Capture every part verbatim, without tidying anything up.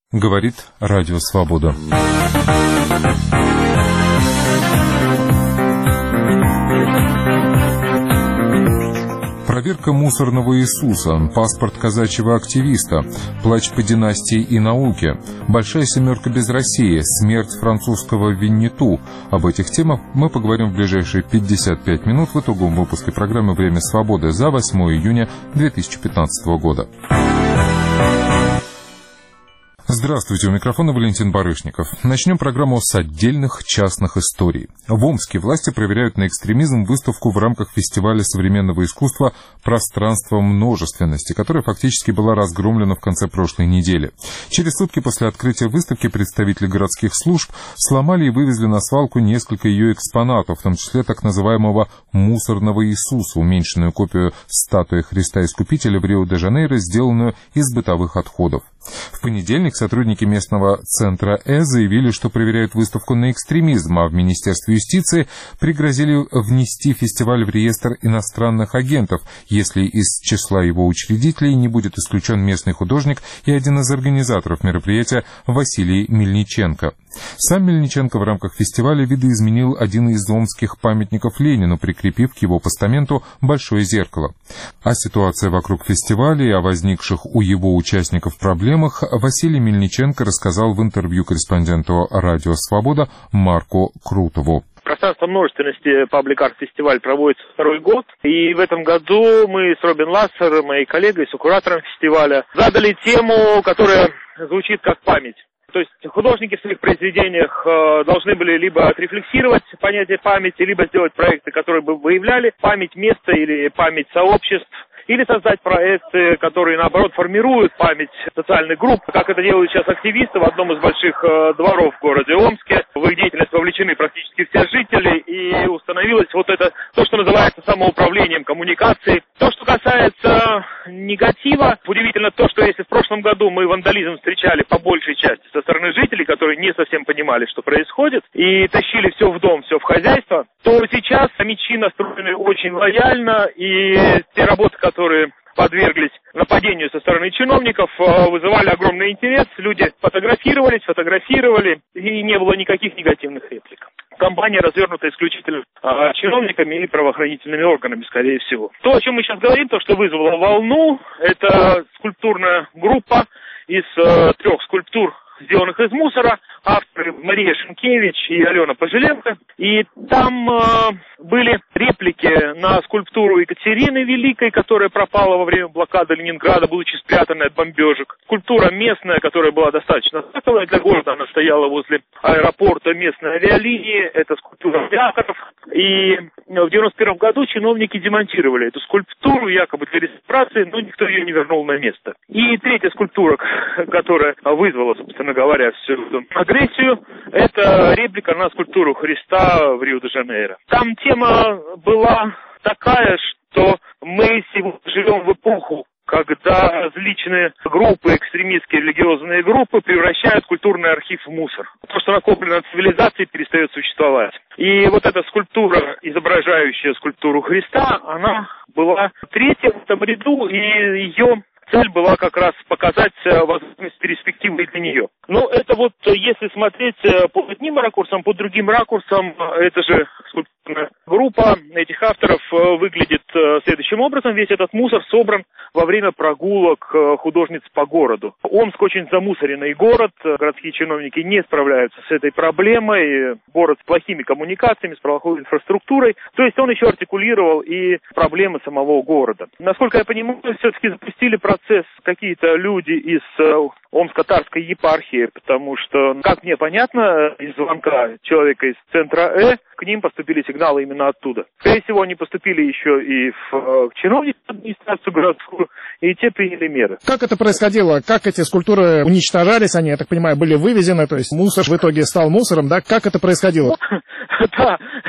Говорит Радио Свобода. Проверка мусорного Иисуса, паспорт казачьего активиста, плач по династии и науке, большая семерка без России, смерть французского Винниту. Об этих темах мы поговорим в ближайшие пятьдесят пять минут в итоговом выпуске программы «Время свободы» за восьмое июня две тысячи пятнадцатого года. Здравствуйте, у микрофона Валентин Барышников. Начнем программу с отдельных частных историй. В Омске власти проверяют на экстремизм выставку в рамках фестиваля современного искусства «Пространство множественности», которая фактически была разгромлена в конце прошлой недели. Через сутки после открытия выставки представители городских служб сломали и вывезли на свалку несколько ее экспонатов, в том числе так называемого «мусорного Иисуса», уменьшенную копию статуи Христа Искупителя в Рио-де-Жанейро, сделанную из бытовых отходов. В понедельник сотрудники местного центра Э заявили, что проверяют выставку на экстремизм, а в Министерстве юстиции пригрозили внести фестиваль в реестр иностранных агентов, если из числа его учредителей не будет исключен местный художник и один из организаторов мероприятия Василий Мельниченко. Сам Мельниченко в рамках фестиваля видоизменил один из омских памятников Ленину, прикрепив к его постаменту большое зеркало. О ситуации вокруг фестиваля и о возникших у его участников проблемах Василий Мельниченко рассказал в интервью корреспонденту «Радио Свобода» Марку Крутову. Пространство множественности Public Art фестиваль проводится второй год, и в этом году мы с Робин Лассер, моей коллегой, сокуратором фестиваля, задали тему, которая звучит как память. То есть художники в своих произведениях э, должны были либо отрефлексировать понятие памяти, либо сделать проекты, которые бы выявляли память места или память сообществ, или создать проекты, которые, наоборот, формируют память социальных групп, как это делают сейчас активисты в одном из больших э, дворов в городе Омске. В их деятельность вовлечены практически все жители, и установилось вот это, то, что называется самоуправлением коммуникации. То, что касается негатива, удивительно то, что если в прошлом году мы вандализм встречали по большей части со стороны жителей, которые не совсем понимали, что происходит, и тащили все в дом, все в хозяйство, то сейчас мечи настроены очень лояльно, и те работы, которые подверглись нападению со стороны чиновников, вызывали огромный интерес. Люди фотографировались, фотографировали, и не было никаких негативных реплик. Компания развернута исключительно а, чиновниками и правоохранительными органами, скорее всего. То, о чем мы сейчас говорим, то, что вызвало волну, это скульптурная группа из а, трех скульптур, сделанных из мусора, авторы Мария Шенкевич и Алена Пожеленко. И там э, были реплики на скульптуру Екатерины Великой, которая пропала во время блокады Ленинграда, будучи спрятанной от бомбежек. Скульптура местная, которая была достаточно знаковая для города, она стояла возле аэропорта местной авиалинии. Это скульптура авиаторов. И в девяносто первом году чиновники демонтировали эту скульптуру, якобы для реставрации, но никто ее не вернул на место. И третья скульптура, которая вызвала, собственно говоря, всю эту агрессию, это реплика на скульптуру Христа в Рио-де-Жанейро. Там тема была такая, что мы сегодня живем в эпоху, когда различные группы, экстремистские религиозные группы превращают культурный архив в мусор. То, что накоплено от цивилизации, перестает существовать. И вот эта скульптура, изображающая скульптуру Христа, она была третья в этом ряду, и ее цель была как раз показать возможность перспективы для нее. Но это вот, если смотреть по одним ракурсам, по другим ракурсам, это же скульптурная группа этих авторов выглядит следующим образом. Весь этот мусор собран во время прогулок художниц по городу. Омск очень замусоренный город, городские чиновники не справляются с этой проблемой, город с плохими коммуникациями, с плохой инфраструктурой. То есть он еще артикулировал и проблемы самого города. Насколько я понимаю, все-таки запустили процесс какие-то люди из Омско-Тарской епархии, потому что, как мне понятно, из звонка человека из центра Э, к ним поступили сигналы именно оттуда. Скорее всего, они поступили еще и в чиновничью администрацию городскую, и те приняли меры. Как это происходило? Как эти скульптуры уничтожались? Они, я так понимаю, были вывезены, то есть мусор в итоге стал мусором, да? Как это происходило? Да,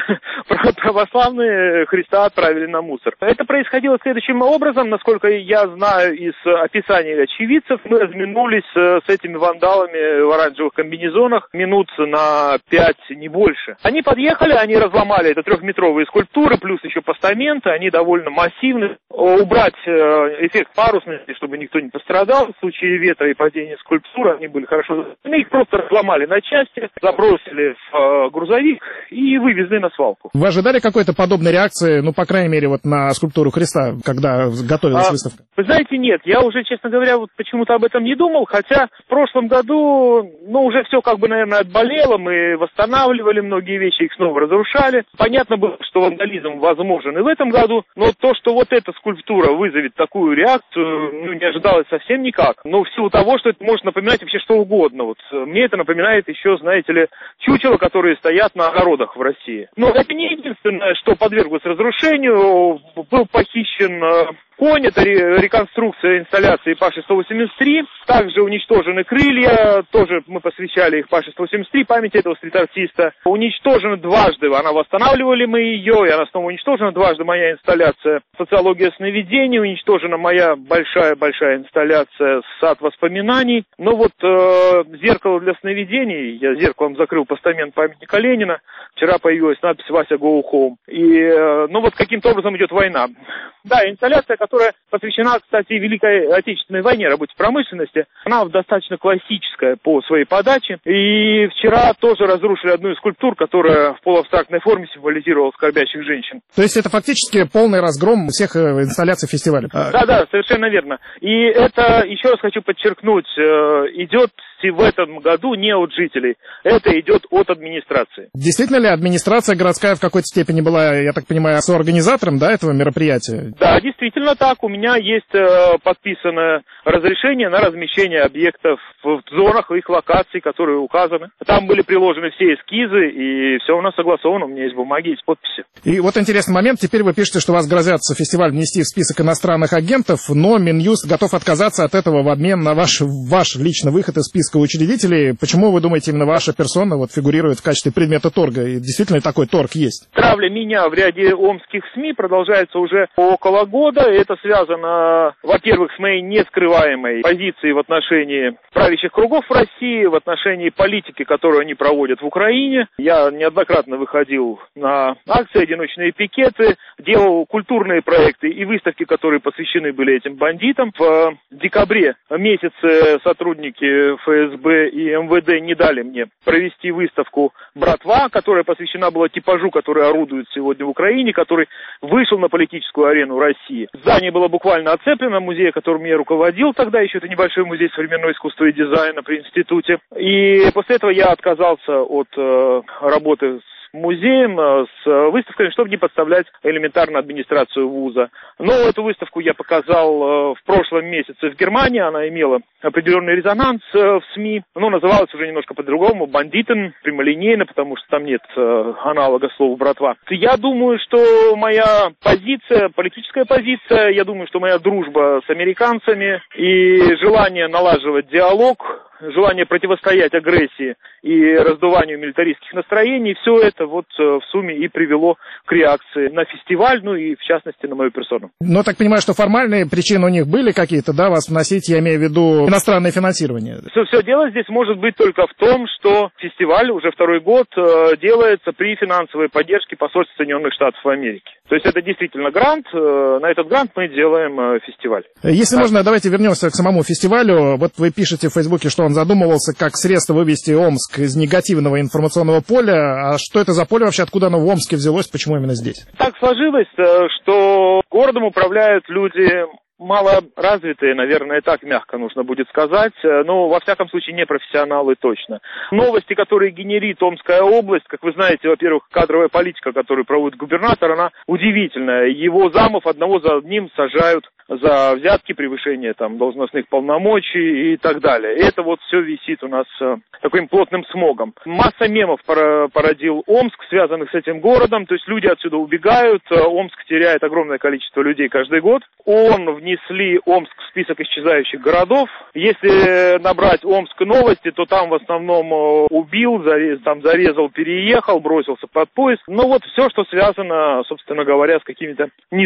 православные Христа отправили на мусор. Это происходило следующим образом, насколько я знаю из описаний очевидцев. Мы разминулись с этими вандалами в оранжевых комбинезонах минут на пять, не больше. Они подъехали, они разломали это трехметровые скульптуры, плюс еще постаменты, они довольно массивны. Убрать эффект парусности, чтобы никто не пострадал в случае ветра и падения скульптуры, они были хорошо. Мы их просто разломали на части, забросили в грузовик и вывезли на свалку. Вы ожидали какой-то подобной реакции, ну, по крайней мере, вот на скульптуру Христа, когда готовилась а, выставка? Вы знаете, нет, я уже, честно говоря, вот почему-то об этом не думал, хотя в прошлом году, ну, уже все как бы, наверное, отболело, мы восстанавливали многие вещи, их снова разрушали. Понятно было, что вандализм возможен и в этом году, но то, что вот эта скульптура вызовет такую реакцию, ну, не ожидалось совсем никак. Но в силу того, что это может напоминать вообще что угодно. Вот мне это напоминает еще, знаете ли, чучела, которые стоят на огородах в России. Но это не единственное, что подверглось разрушению. Был похищен конь, это реконструкция инсталляции Паши сто восемьдесят три. Также уничтожены крылья, тоже мы посвящали их Паше сто восемьдесят три, памяти этого стрит-артиста. Уничтожена дважды, она восстанавливали мы ее, и она снова уничтожена дважды, моя инсталляция «Социология сновидений», уничтожена моя большая-большая инсталляция «Сад воспоминаний». Ну вот э, зеркало для сновидений, я зеркалом закрыл постамент памятника Ленина, вчера появилась надпись «Вася Go Home». И, э, ну вот каким-то образом идет война. Да, инсталляция, которая посвящена, кстати, Великой Отечественной войне, работе промышленности, она достаточно классическая по своей подаче. И вчера тоже разрушили одну из скульптур, которая в полуабстрактной форме символизировала скорбящих женщин. То есть это фактически полный разгром всех инсталляций фестиваля? Да-да, совершенно верно. И это, еще раз хочу подчеркнуть, идет в этом году не от жителей, это идет от администрации. Действительно ли администрация городская в какой-то степени была, я так понимаю, соорганизатором, да, этого мероприятия? Да, действительно так. У меня есть э, подписанное разрешение на размещение объектов в зонах их локаций, которые указаны. Там были приложены все эскизы, и все у нас согласовано, у меня есть бумаги, есть подписи. И вот интересный момент, теперь вы пишете, что вас грозятся фестиваль внести в список иностранных агентов, но Минюст готов отказаться от этого в обмен на ваш, ваш личный выход из списка учредителей. Почему, вы думаете, именно ваша персона вот фигурирует в качестве предмета торга? И действительно такой торг есть? Травля меня в ряде омских СМИ продолжается уже около года. Это связано, во-первых, с моей нескрываемой позицией в отношении правящих кругов в России, в отношении политики, которую они проводят в Украине. Я неоднократно выходил на акции, одиночные пикеты, делал культурные проекты и выставки, которые посвящены были этим бандитам. В декабре месяце сотрудники ФСБ и МВД не дали мне провести выставку «Братва», которая посвящена была типажу, который орудует сегодня в Украине, который вышел на политическую арену России. Здание было буквально оцеплено, музей, которым я руководил тогда, еще это небольшой музей современного искусства и дизайна при институте. И после этого я отказался от э, работы с музеем, с выставками, чтобы не подставлять элементарно администрацию вуза. Но эту выставку я показал в прошлом месяце в Германии, она имела определенный резонанс в СМИ, но называлась уже немножко по-другому, «Бандитен», прямолинейно, потому что там нет аналога слова «братва». Я думаю, что моя позиция, политическая позиция, я думаю, что моя дружба с американцами и желание налаживать диалог, желание противостоять агрессии и раздуванию милитаристских настроений, все это вот в сумме и привело к реакции на фестиваль, ну и в частности на мою персону. Но так понимаю, что формальные причины у них были какие-то, да, вас вносить, я имею в виду иностранное финансирование? Все, все дело здесь может быть только в том, что фестиваль уже второй год э, делается при финансовой поддержке посольства Соединенных Штатов Америки. То есть это действительно грант, э, на этот грант мы делаем э, фестиваль. Если да. можно, давайте вернемся к самому фестивалю. Вот вы пишете в Фейсбуке, что он задумывался как средство вывести Омск из негативного информационного поля. А что это за поле вообще, откуда оно в Омске взялось, почему именно здесь? Так сложилось, что городом управляют люди малоразвитые, наверное, так мягко нужно будет сказать, но, во всяком случае, не профессионалы точно. Новости, которые генерит Омская область, как вы знаете, во-первых, кадровая политика, которую проводит губернатор, она удивительная. Его замов одного за одним сажают за взятки, превышение там должностных полномочий и так далее. И это вот все висит у нас э, таким плотным смогом. Масса мемов породил Омск, связанных с этим городом, то есть люди отсюда убегают, Омск теряет огромное количество людей каждый год. Он в внесли Омск в список исчезающих городов. Если набрать Омск новости, то там в основном убил, зарез, там зарезал, переехал, бросился под поезд. Но вот все, что связано, собственно говоря, с какими-то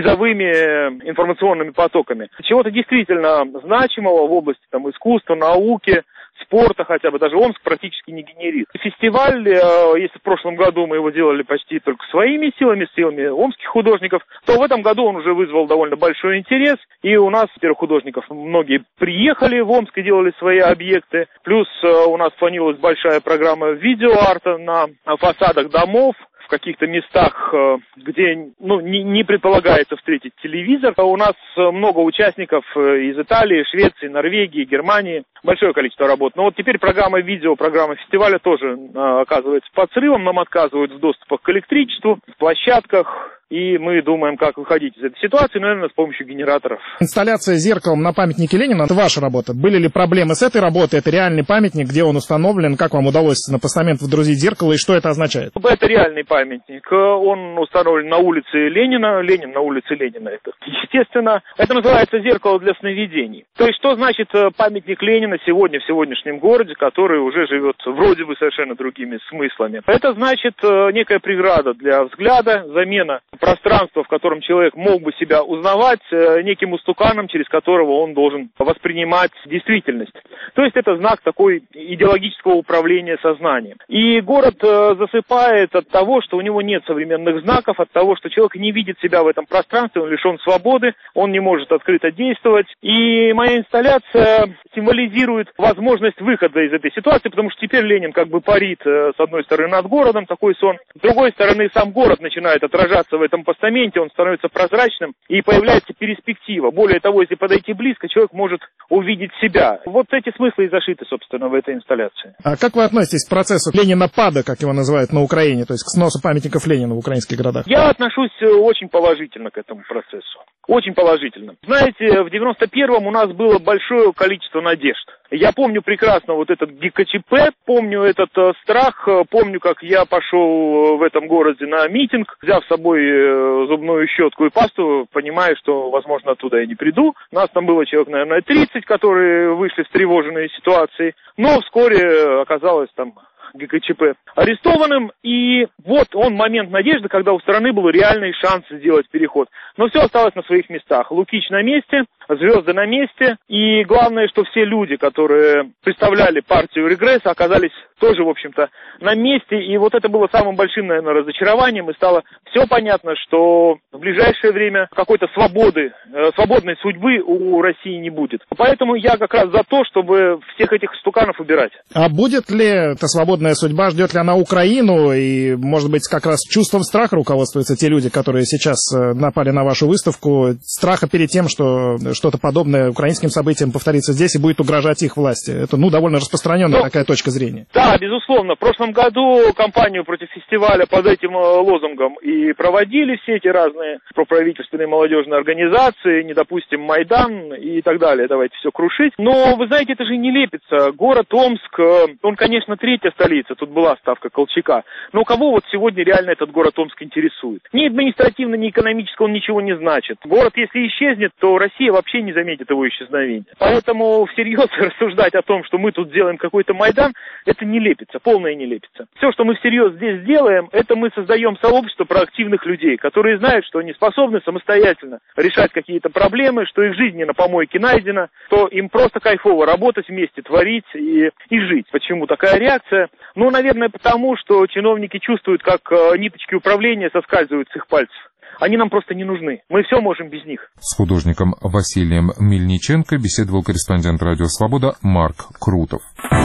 низовыми информационными потоками. Чего-то действительно значимого в области там, искусства, науки, спорта хотя бы, даже Омск практически не генерит. Фестиваль, если в прошлом году мы его делали почти только своими силами, силами омских художников, то в этом году он уже вызвал довольно большой интерес. И у нас, теперь художников, многие приехали в Омск и делали свои объекты. Плюс у нас планировалась большая программа видеоарта на фасадах домов, в каких-то местах, где ну, не, не предполагается встретить телевизор. У нас много участников из Италии, Швеции, Норвегии, Германии. Большое количество работ. Но вот теперь программа видео, программа фестиваля тоже оказывается под срывом. Нам отказывают в доступах к электричеству, в площадках. И мы думаем, как выходить из этой ситуации, наверное, с помощью генераторов. Инсталляция зеркалом на памятнике Ленина – это ваша работа. Были ли проблемы с этой работой? Это реальный памятник, где он установлен? Как вам удалось на постамент водрузить зеркало и что это означает? Это реальный памятник. Он установлен на улице Ленина. Ленин на улице Ленина. Это, естественно, это называется зеркало для сновидений. То есть, что значит памятник Ленина сегодня в сегодняшнем городе, который уже живет вроде бы совершенно другими смыслами? Это значит некая преграда для взгляда, замена пространство, в котором человек мог бы себя узнавать, неким устуканом, через которого он должен воспринимать действительность. То есть это знак такой идеологического управления сознанием. И город засыпает от того, что у него нет современных знаков, от того, что человек не видит себя в этом пространстве, он лишен свободы, он не может открыто действовать. И моя инсталляция символизирует возможность выхода из этой ситуации, потому что теперь Ленин как бы парит с одной стороны над городом, такой сон, с другой стороны сам город начинает отражаться в этом постаменте, он становится прозрачным и появляется перспектива. Более того, если подойти близко, человек может увидеть себя. Вот эти смыслы и зашиты, собственно, в этой инсталляции. А как вы относитесь к процессу Ленинопада, как его называют на Украине, то есть к сносу памятников Ленина в украинских городах? Я отношусь очень положительно к этому процессу. Очень положительно. Знаете, в девяносто первом у нас было большое количество надежд. Я помню прекрасно вот этот ГКЧП, помню этот э, страх, помню, как я пошел в этом городе на митинг, взяв с собой э, зубную щетку и пасту, понимая, что, возможно, оттуда я не приду. Нас там было человек, наверное, тридцать, которые вышли в встревоженные ситуации, но вскоре оказалось там ГКЧП арестованным, и вот он момент надежды, когда у страны был реальный шанс сделать переход. Но все осталось на своих местах. Лукич на месте, звезды на месте, и главное, что все люди, которые представляли партию регресса, оказались тоже, в общем-то, на месте, и вот это было самым большим, наверное, разочарованием, и стало все понятно, что в ближайшее время какой-то свободы, э, свободной судьбы у России не будет. Поэтому я как раз за то, чтобы всех этих стуканов убирать. А будет ли эта свободная судьба, ждет ли она Украину, и, может быть, как раз чувством страха руководствуются те люди, которые сейчас напали на вашу выставку, страха перед тем, что что-то подобное украинским событиям повторится здесь и будет угрожать их власти? Это, ну, довольно распространенная ну, такая точка зрения. Да, безусловно. В прошлом году кампанию против фестиваля под этим лозунгом и проводили все эти разные проправительственные молодежные организации, не допустим Майдан и так далее, давайте все крушить. Но, вы знаете, это же не лепится. Город Омск, он, конечно, третья столица, тут была ставка Колчака. Но кого вот сегодня реально этот город Омск интересует? Ни административно, ни экономически он ничего не значит. Город, если исчезнет, то Россия вообще не заметит его исчезновения. Поэтому всерьез рассуждать о том, что мы тут делаем какой-то Майдан, это не лепится, полная не лепится. Все, что мы всерьез здесь делаем, это мы создаем сообщество проактивных людей, которые знают, что они способны самостоятельно решать какие-то проблемы, что их жизнь не на помойке найдена, что им просто кайфово работать вместе, творить и, и жить. Почему такая реакция? Ну, наверное, потому, что чиновники чувствуют, как э, ниточки управления соскальзывают с их пальцев. Они нам просто не нужны. Мы все можем без них. С художником Василием Мельниченко беседовал корреспондент «Радио Свобода» Марк Крутов.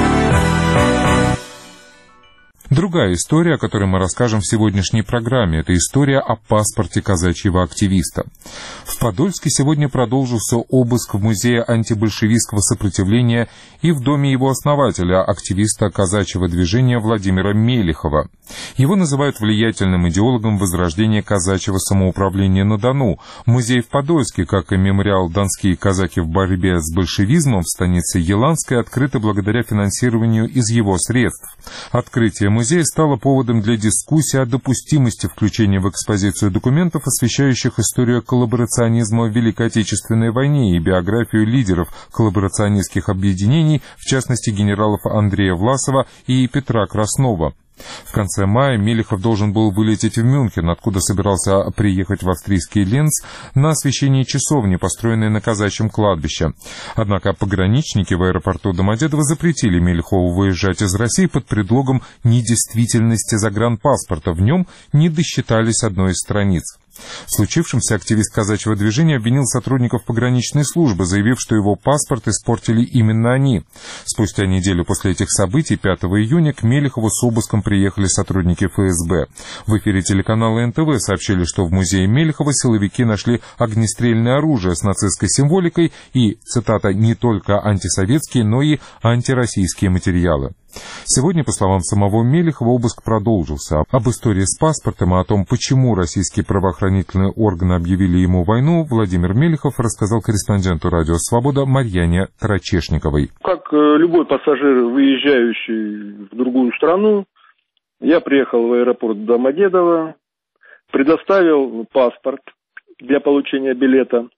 Другая история, о которой мы расскажем в сегодняшней программе, это история о паспорте казачьего активиста. В Подольске сегодня продолжился обыск в музее антибольшевистского сопротивления и в доме его основателя, активиста казачьего движения Владимира Мелихова. Его называют влиятельным идеологом возрождения казачьего самоуправления на Дону. Музей в Подольске, как и мемориал «Донские казаки в борьбе с большевизмом» в станице Еланской, открыты благодаря финансированию из его средств. Открытие музея Трагедия стала поводом для дискуссии о допустимости включения в экспозицию документов, освещающих историю коллаборационизма в Великой Отечественной войне и биографию лидеров коллаборационистских объединений, в частности генералов Андрея Власова и Петра Краснова. В конце мая Мелехов должен был вылететь в Мюнхен, откуда собирался приехать в австрийский Ленц на освящение часовни, построенной на казачьем кладбище. Однако пограничники в аэропорту Домодедово запретили Мелехову выезжать из России под предлогом недействительности загранпаспорта. В нем не досчитались одной из страниц. В случившемся активист казачьего движения обвинил сотрудников пограничной службы, заявив, что его паспорт испортили именно они. Спустя неделю после этих событий, пятого июня, к Мелехову с обыском приехали сотрудники эф эс бэ. В эфире телеканала эн тэ вэ сообщили, что в музее Мелехова силовики нашли огнестрельное оружие с нацистской символикой и, цитата, «не только антисоветские, но и антироссийские материалы». Сегодня, по словам самого Мелехова, обыск продолжился. Об истории с паспортом и о том, почему российские правоохранительные органы объявили ему войну, Владимир Мелехов рассказал корреспонденту «Радио Свобода» Марьяне Карачешниковой. Как любой пассажир, выезжающий в другую страну, я приехал в аэропорт Домодедово, предоставил паспорт для получения билета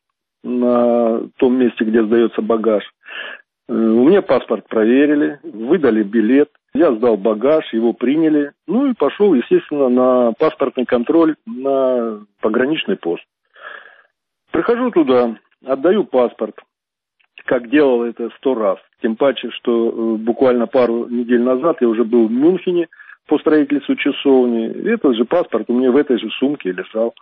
на том месте, где сдается багаж. У меня паспорт проверили, выдали билет, я сдал багаж, его приняли, ну и пошел, естественно, на паспортный контроль на пограничный пост. Прихожу туда, отдаю паспорт, как делал это сто раз, тем паче, что буквально пару недель назад я уже был в Мюнхене по строительству часовни, этот же паспорт у меня в этой же сумке лежал.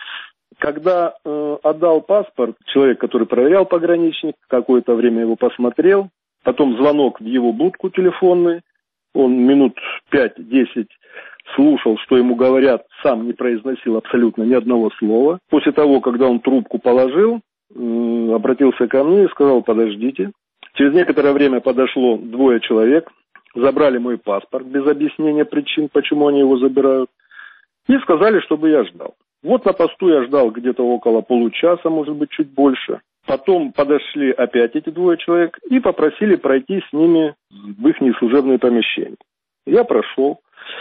Когда э, отдал паспорт, человек, который проверял пограничник, какое-то время его посмотрел, потом звонок в его будку телефонный, он минут пять-десять слушал, что ему говорят, сам не произносил абсолютно ни одного слова. После того, когда он трубку положил, э, обратился ко мне и сказал: подождите. Через некоторое время подошло двое человек, забрали мой паспорт без объяснения причин, почему они его забирают, и сказали, чтобы я ждал. Вот на посту я ждал где-то около получаса, может быть, чуть больше. Потом подошли опять эти двое человек и попросили пройти с ними в их служебные помещения. Я прошел.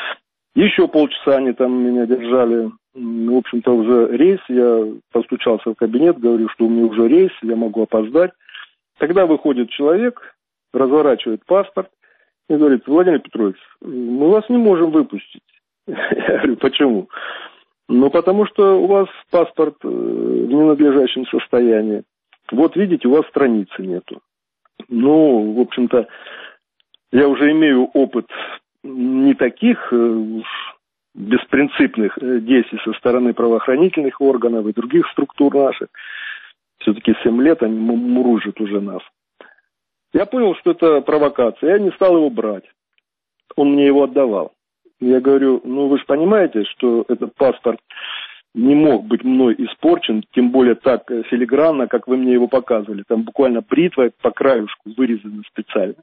Еще полчаса они там меня держали. В общем-то, уже рейс. Я постучался в кабинет, говорю, что у меня уже рейс, я могу опоздать. Тогда выходит человек, разворачивает паспорт и говорит: Владимир Петрович, мы вас не можем выпустить. Я говорю: почему? Ну, потому что у вас паспорт в ненадлежащем состоянии. Вот видите, у вас страницы нету. Ну, в общем-то, я уже имею опыт не таких беспринципных действий со стороны правоохранительных органов и других структур наших. Все-таки семь лет они мурыжат уже нас. Я понял, что это провокация. Я не стал его брать. Он мне его отдавал. Я говорю: ну вы же понимаете, что этот паспорт не мог быть мной испорчен, тем более так филигранно, как вы мне его показывали. Там буквально бритвой по краюшку вырезано специально.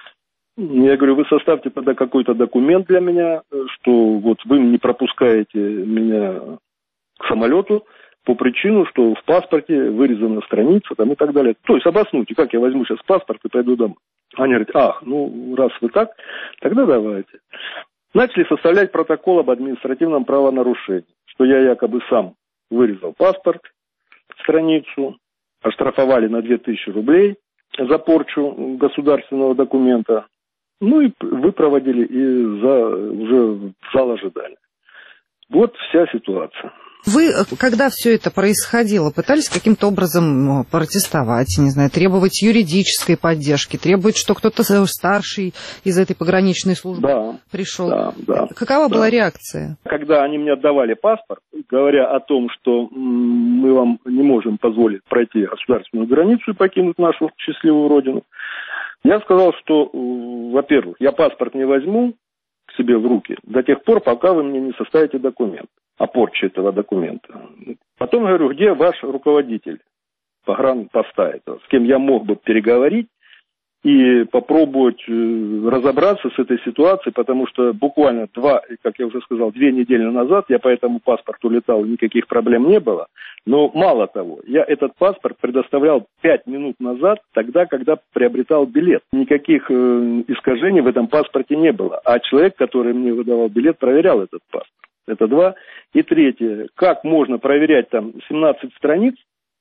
Я говорю: вы составьте тогда какой-то документ для меня, что вот вы не пропускаете меня к самолету по причину, что в паспорте вырезана страница там, и так далее. То есть обоснуйте, как я возьму сейчас паспорт и пойду домой. Они говорят: ах, ну раз вы так, тогда давайте. Начали составлять протокол об административном правонарушении, что я якобы сам вырезал паспорт, страницу, оштрафовали на две тысячи рублей за порчу государственного документа, ну и выпроводили и за, уже в зал ожидания. Вот вся ситуация. Вы, когда все это происходило, пытались каким-то образом протестовать, не знаю, требовать юридической поддержки, требовать, что кто-то старший из этой пограничной службы да, пришел? Да, да. Какова да. была реакция? Когда они мне отдавали паспорт, говоря о том, что мы вам не можем позволить пройти государственную границу и покинуть нашу счастливую родину, я сказал, что, во-первых, я паспорт не возьму к себе в руки до тех пор, пока вы мне не составите документ о порче этого документа. Потом говорю: где ваш руководитель погранпоста этого, с кем я мог бы переговорить и попробовать разобраться с этой ситуацией, потому что буквально два, как я уже сказал, две недели назад я по этому паспорту летал, никаких проблем не было. Но мало того, я этот паспорт предоставлял пять минут назад, тогда, когда приобретал билет. Никаких э, искажений в этом паспорте не было. А человек, который мне выдавал билет, проверял этот паспорт. Это два. И третье, как можно проверять там семнадцать страниц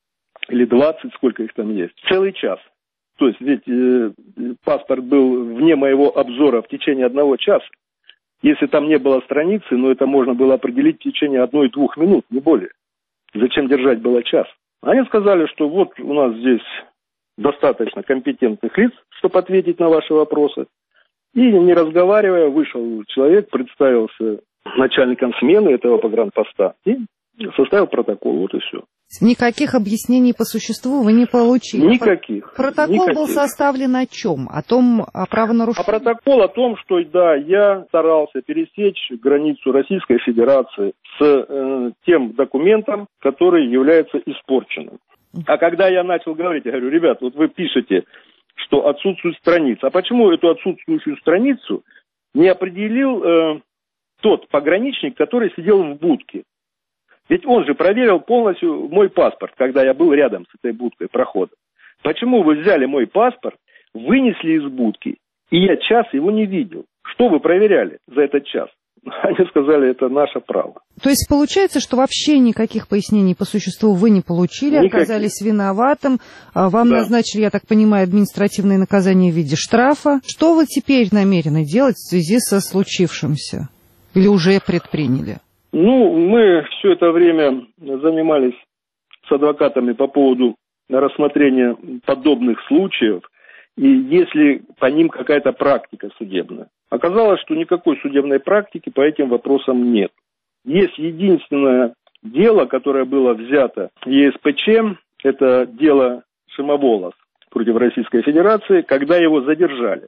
или двадцать, сколько их там есть, целый час. То есть ведь э, паспорт был вне моего обзора в течение одного часа. Если там не было страницы, ну это можно было определить в течение одной-двух минут, не более. Зачем держать было час? Они сказали, что вот у нас здесь достаточно компетентных лиц, чтобы ответить на ваши вопросы. И не разговаривая, вышел человек, представился начальником смены этого погранпоста и составил протокол, вот и все. Никаких объяснений по существу вы не получили? Никаких. Протокол никаких. был составлен о чем? О том, о правонарушении? А протокол о том, что, да, я старался пересечь границу Российской Федерации с э, тем документом, который является испорченным. А когда я начал говорить, я говорю, ребят, вот вы пишете, что отсутствует страница. А почему эту отсутствующую страницу не определил э, тот пограничник, который сидел в будке? Ведь он же проверил полностью мой паспорт, когда я был рядом с этой будкой прохода. Почему вы взяли мой паспорт, вынесли из будки, и я час его не видел? Что вы проверяли за этот час? Они сказали, это наше право. То есть получается, что вообще никаких пояснений по существу вы не получили, никаких. Оказались виноватым, вам да. назначили, я так понимаю, административное наказание в виде штрафа. Что вы теперь намерены делать в связи со случившимся? Или уже предприняли? Ну, мы все это время занимались с адвокатами по поводу рассмотрения подобных случаев, и если по ним какая-то практика судебная. Оказалось, что никакой судебной практики по этим вопросам нет. Есть единственное дело, которое было взято ЕСПЧ, это дело Шимоволос против Российской Федерации, когда его задержали.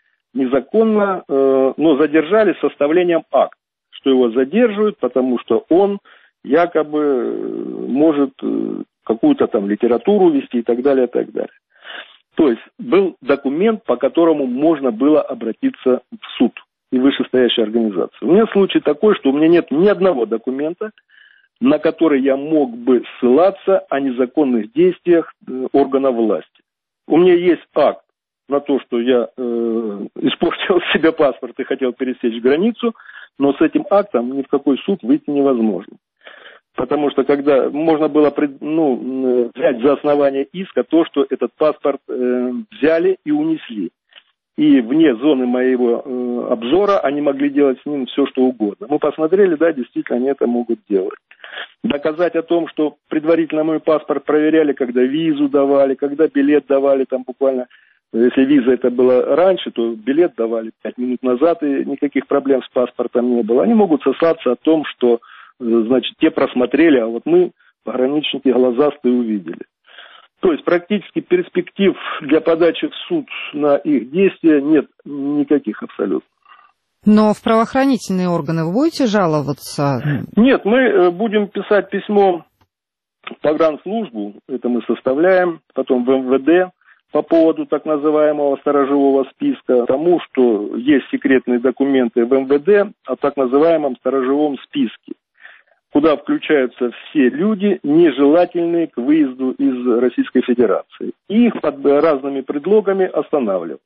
Незаконно, но задержали с составлением акта, что его задерживают, потому что он якобы может какую-то там литературу вести и так далее, и так далее. То есть был документ, по которому можно было обратиться в суд и вышестоящей организации. У меня случай такой, что у меня нет ни одного документа, на который я мог бы ссылаться о незаконных действиях органов власти. У меня есть акт на то, что я э, испортил себе паспорт и хотел пересечь границу, но с этим актом ни в какой суд выйти невозможно. Потому что когда можно было ну, взять за основание иска то, что этот паспорт э, взяли и унесли. И вне зоны моего э, обзора они могли делать с ним все, что угодно. Мы посмотрели, да, действительно, они это могут делать. Доказать о том, что предварительно мой паспорт проверяли, когда визу давали, когда билет давали, там буквально, если виза это было раньше, то билет давали пять минут назад, и никаких проблем с паспортом не было. Они могут сослаться о том, что, значит, те просмотрели, а вот мы, пограничники, глазастые, увидели. То есть практически перспектив для подачи в суд на их действия нет никаких абсолютно. Но в правоохранительные органы вы будете жаловаться? Нет, мы будем писать письмо в погранслужбу, это мы составляем, потом в эм вэ дэ по поводу так называемого сторожевого списка, тому, что есть секретные документы в эм вэ дэ о так называемом сторожевом списке, куда включаются все люди, нежелательные к выезду из Российской Федерации. И их под разными предлогами останавливают.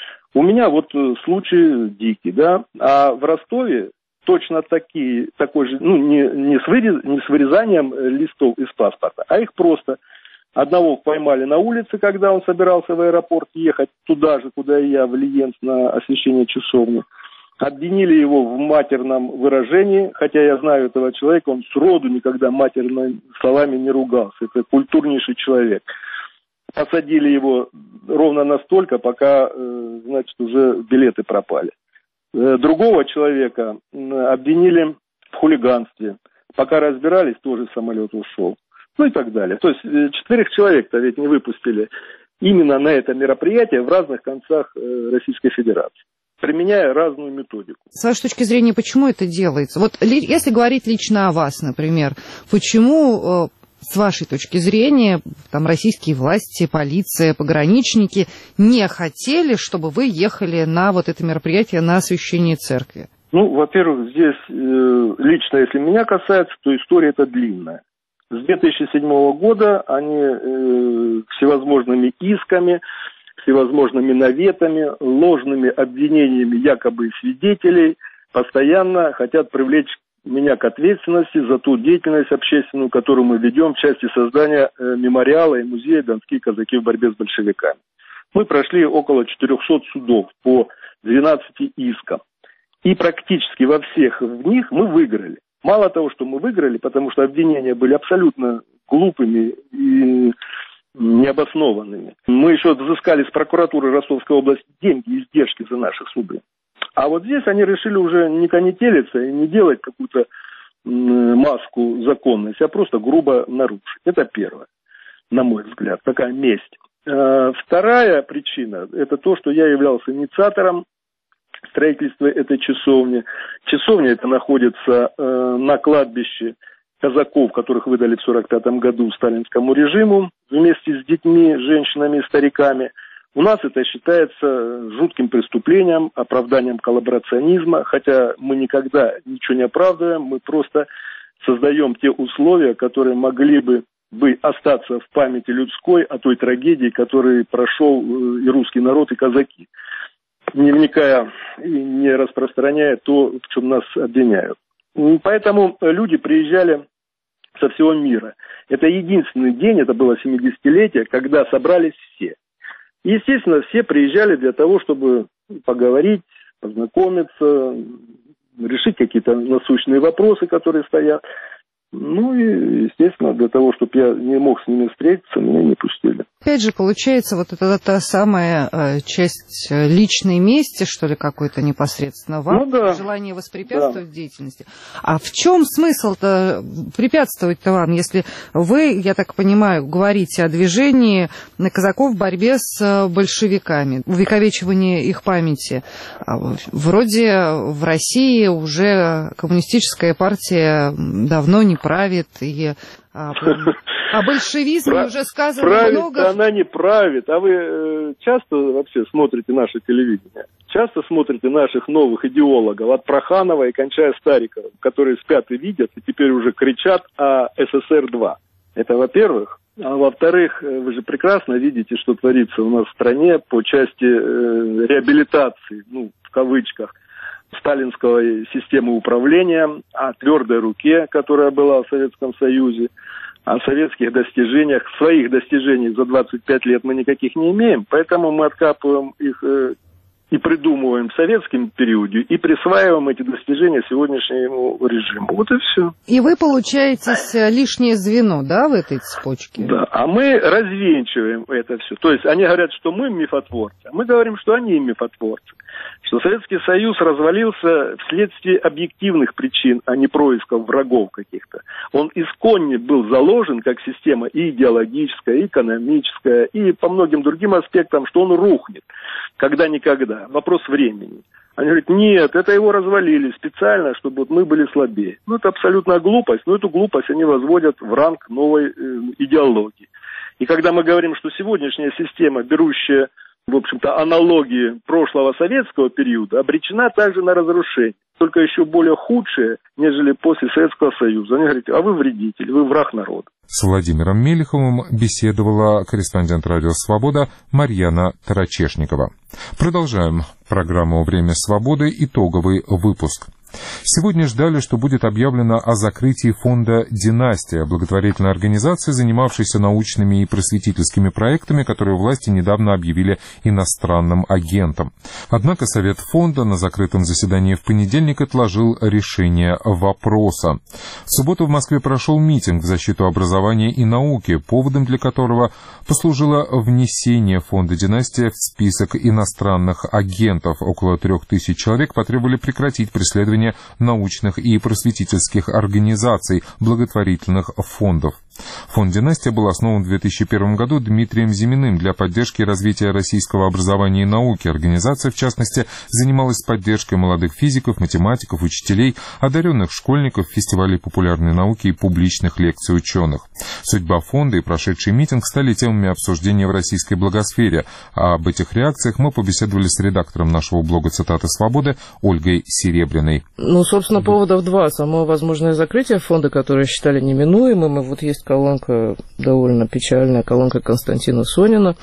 У меня вот случай дикий, да, а в Ростове точно такие, такой же, ну, не, не, с вырез, не с вырезанием листов из паспорта, а их просто одного поймали на улице, когда он собирался в аэропорт ехать туда же, куда и я, в Лиенц на освещение часовни. Обвинили его в матерном выражении, хотя я знаю этого человека, он сроду никогда матерными словами не ругался. Это культурнейший человек. Посадили его ровно настолько, пока, значит, уже билеты пропали. Другого человека обвинили в хулиганстве. Пока разбирались, тоже самолет ушел. Ну и так далее. То есть четырех человек-то ведь не выпустили именно на это мероприятие в разных концах Российской Федерации, применяя разную методику. С вашей точки зрения, почему это делается? Вот если говорить лично о вас, например, почему с вашей точки зрения, там российские власти, полиция, пограничники не хотели, чтобы вы ехали на вот это мероприятие, на освящение церкви? Ну, во-первых, здесь э, лично, если меня касается, то история эта длинная. С две тысячи седьмого года они э, всевозможными исками, всевозможными наветами, ложными обвинениями якобы свидетелей постоянно хотят привлечь меня к ответственности за ту деятельность общественную, которую мы ведем в части создания э, мемориала и музея «Донские казаки в борьбе с большевиками». Мы прошли около четырехсот судов по двенадцати искам. И практически во всех в них мы выиграли. Мало того, что мы выиграли, потому что обвинения были абсолютно глупыми и необоснованными. Мы еще взыскали с прокуратуры Ростовской области деньги и издержки за наши суды. А вот здесь они решили уже не конетелиться и не делать какую-то маску законности, а просто грубо нарушить. Это первое, на мой взгляд, такая месть. Вторая причина – это то, что я являлся инициатором строительства этой часовни. Часовня эта находится на кладбище казаков, которых выдали в сорок пятом году сталинскому режиму, вместе с детьми, женщинами и стариками. У нас это считается жутким преступлением, оправданием коллаборационизма, хотя мы никогда ничего не оправдываем, мы просто создаем те условия, которые могли бы, бы остаться в памяти людской о той трагедии, которой прошел и русский народ, и казаки, не вникая и не распространяя то, в чем нас обвиняют. Поэтому люди приезжали со всего мира. Это единственный день, это было семидесятилетие, когда собрались все. Естественно, все приезжали для того, чтобы поговорить, познакомиться, решить какие-то насущные вопросы, которые стоят. Ну и, естественно, для того, чтобы я не мог с ними встретиться, меня не пустили. Опять же, получается, вот это та самая э, часть личной мести, что ли, какой-то непосредственно вам, ну, да. желание воспрепятствовать да. деятельности. А в чем смысл-то препятствовать-то вам, если вы, я так понимаю, говорите о движении казаков в борьбе с большевиками, увековечивании их памяти? Вроде в России уже коммунистическая партия давно не правит, и а, о большевизме уже сказано правит много. Правит она не правит. А вы э, часто вообще смотрите наше телевидение? Часто смотрите наших новых идеологов, от Проханова и кончая Стариковым, которые спят и видят, и теперь уже кричат о эс эс эр два. Это во-первых. А во-вторых, вы же прекрасно видите, что творится у нас в стране по части э, реабилитации, ну, в кавычках, сталинской системы управления, о твердой руке, которая была в Советском Союзе, о советских достижениях. Своих достижений за двадцать пять лет мы никаких не имеем, поэтому мы откапываем их э, и придумываем в советском периоде, и присваиваем эти достижения сегодняшнему режиму. Вот и все. И вы получаетесь лишнее звено, да, в этой цепочке? Да, а мы развенчиваем это все. То есть они говорят, что мы мифотворцы, а мы говорим, что они мифотворцы. Что Советский Союз развалился вследствие объективных причин, а не происков врагов каких-то. Он исконне был заложен как система и идеологическая, и экономическая, и по многим другим аспектам, что он рухнет когда-никогда. Вопрос времени. Они говорят, нет, это его развалили специально, чтобы вот мы были слабее. Ну, это абсолютная глупость, но эту глупость они возводят в ранг новой э, идеологии. И когда мы говорим, что сегодняшняя система, берущая, в общем-то, аналогии прошлого советского периода, обречена также на разрушение, только еще более худшее, нежели после Советского Союза. Они говорят, а вы вредитель, вы враг народа. С Владимиром Мелиховым беседовала корреспондент «Радио Свобода» Марьяна Тарачешникова. Продолжаем программу «Время свободы», итоговый выпуск. Сегодня ждали, что будет объявлено о закрытии фонда «Династия», благотворительной организации, занимавшейся научными и просветительскими проектами, которые власти недавно объявили иностранным агентом. Однако Совет фонда на закрытом заседании в понедельник отложил решение вопроса. В субботу в Москве прошел митинг в защиту образования и науки, поводом для которого послужило внесение фонда «Династия» в список иностранных агентов. Около трех тысяч человек потребовали прекратить преследование научных и просветительских организаций, благотворительных фондов. Фонд «Династия» был основан в две тысячи первом году Дмитрием Зиминым для поддержки и развития российского образования и науки. Организация, в частности, занималась поддержкой молодых физиков, математиков, учителей, одаренных школьников, фестивалей популярной науки и публичных лекций ученых. Судьба фонда и прошедший митинг стали темами обсуждения в российской блогосфере. А об этих реакциях мы побеседовали с редактором нашего блога «Цитаты свободы» Ольгой Серебряной. Ну, собственно, поводов два. Само возможное закрытие фонда, которое считали неминуемым, и вот есть колонка довольно печальная, колонка Константина Сонина,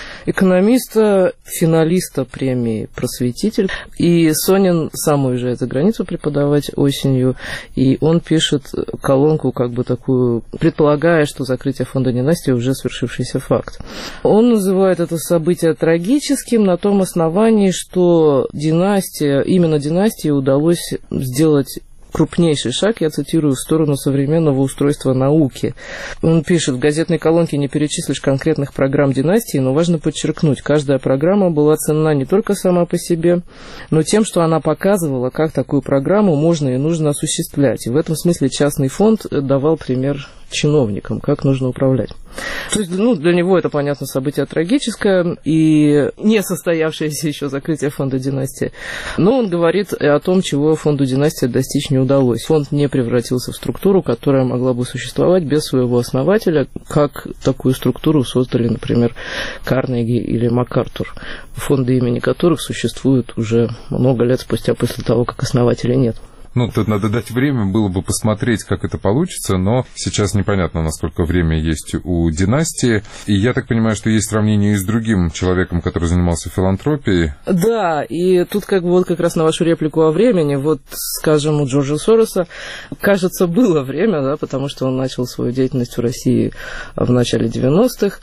экономиста, финалиста премии «Просветитель». И Сонин сам уезжает за границу преподавать осенью, и он пишет колонку, как бы такую, предполагая, что закрытие фонда «Династия» уже свершившийся факт. Он называет это событие трагическим на том основании, что династия, именно династии удалось сделать крупнейший шаг, я цитирую, в сторону современного устройства науки. Он пишет: в газетной колонке не перечислишь конкретных программ династии, но важно подчеркнуть, каждая программа была ценна не только сама по себе, но тем, что она показывала, как такую программу можно и нужно осуществлять. И в этом смысле частный фонд давал пример чиновникам, как нужно управлять. То есть, ну, для него это, понятно, событие трагическое и не состоявшееся еще закрытие фонда «Династия». Но он говорит о том, чего фонду «Династия» достичь не удалось. Фонд не превратился в структуру, которая могла бы существовать без своего основателя, как такую структуру создали, например, Карнеги или МакАртур, фонды имени которых существуют уже много лет спустя после того, как основателей нет. Ну, тут надо дать время, было бы посмотреть, как это получится, но сейчас непонятно, насколько время есть у «Династии». И я так понимаю, что есть сравнение и с другим человеком, который занимался филантропией. Да, и тут как бы вот как раз на вашу реплику о времени, вот, скажем, у Джорджа Сороса, кажется, было время, да, потому что он начал свою деятельность в России в начале девяностых,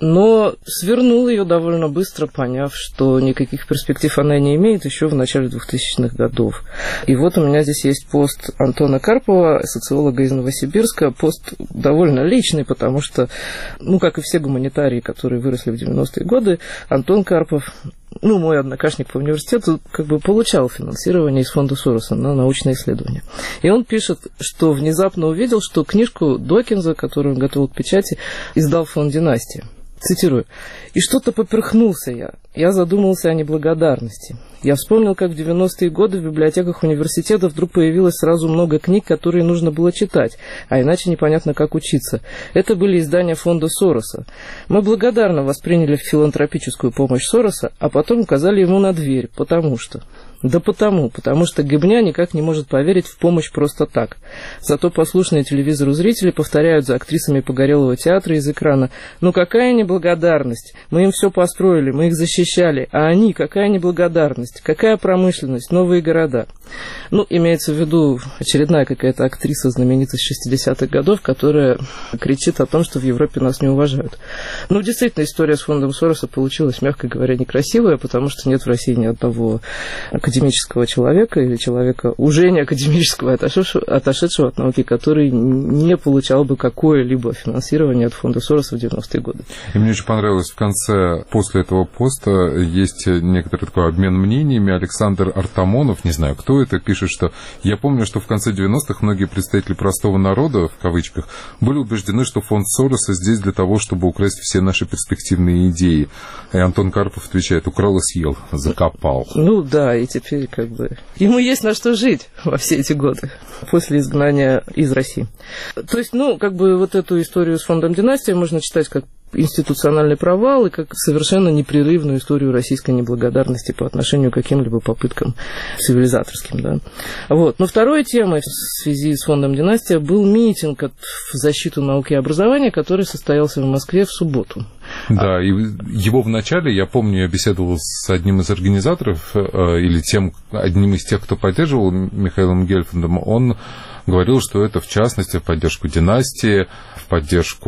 но свернул ее довольно быстро, поняв, что никаких перспектив она не имеет еще в начале двухтысячных годов. И вот у меня здесь есть пост Антона Карпова, социолога из Новосибирска, пост довольно личный, потому что, ну, как и все гуманитарии, которые выросли в девяностые годы, Антон Карпов, ну, мой однокашник по университету, как бы получал финансирование из фонда Сороса на научные исследования. И он пишет, что внезапно увидел, что книжку Докинза, которую он готовил к печати, издал фонд «Династия». Цитирую. «И что-то поперхнулся я. Я задумался о неблагодарности. Я вспомнил, как в девяностые годы в библиотеках университета вдруг появилось сразу много книг, которые нужно было читать, а иначе непонятно, как учиться. Это были издания фонда Сороса. Мы благодарно восприняли филантропическую помощь Сороса, а потом указали ему на дверь, потому что... Да потому, потому что Гебня никак не может поверить в помощь просто так. Зато послушные телевизору зрители повторяют за актрисами Погорелого театра из экрана: ну какая неблагодарность, мы им все построили, мы их защищали, а они, какая неблагодарность, какая промышленность, новые города. Ну, имеется в виду очередная какая-то актриса знаменитая с шестидесятых годов, которая кричит о том, что в Европе нас не уважают. Ну, действительно, история с фондом Сороса получилась, мягко говоря, некрасивая, потому что нет в России ни одного академического человека или человека уже не академического, отошедшего, отошедшего от науки, который не получал бы какое-либо финансирование от фонда Сороса в девяностые годы. И мне очень понравилось в конце, после этого поста, есть некоторый такой обмен мнениями. Александр Артамонов, не знаю, кто это, пишет, что я помню, что в конце девяностых многие представители простого народа, в кавычках, были убеждены, что фонд Сороса здесь для того, чтобы украсть все наши перспективные идеи. И Антон Карпов отвечает: украл и съел, закопал. Ну да, и теперь как бы ему есть на что жить во все эти годы после изгнания из России. То есть, ну, как бы вот эту историю с фондом «Династия» можно читать как институциональный провал и как совершенно непрерывную историю российской неблагодарности по отношению к каким-либо попыткам цивилизаторским. Да. Вот. Но второй темой в связи с фондом «Династия» был митинг в защиту науки и образования, который состоялся в Москве в субботу. Да, и его вначале, я помню, я беседовал с одним из организаторов, или тем, одним из тех, кто поддерживал, Михаилом Гельфандом. Он говорил, что это, в частности, в поддержку «Династии», в поддержку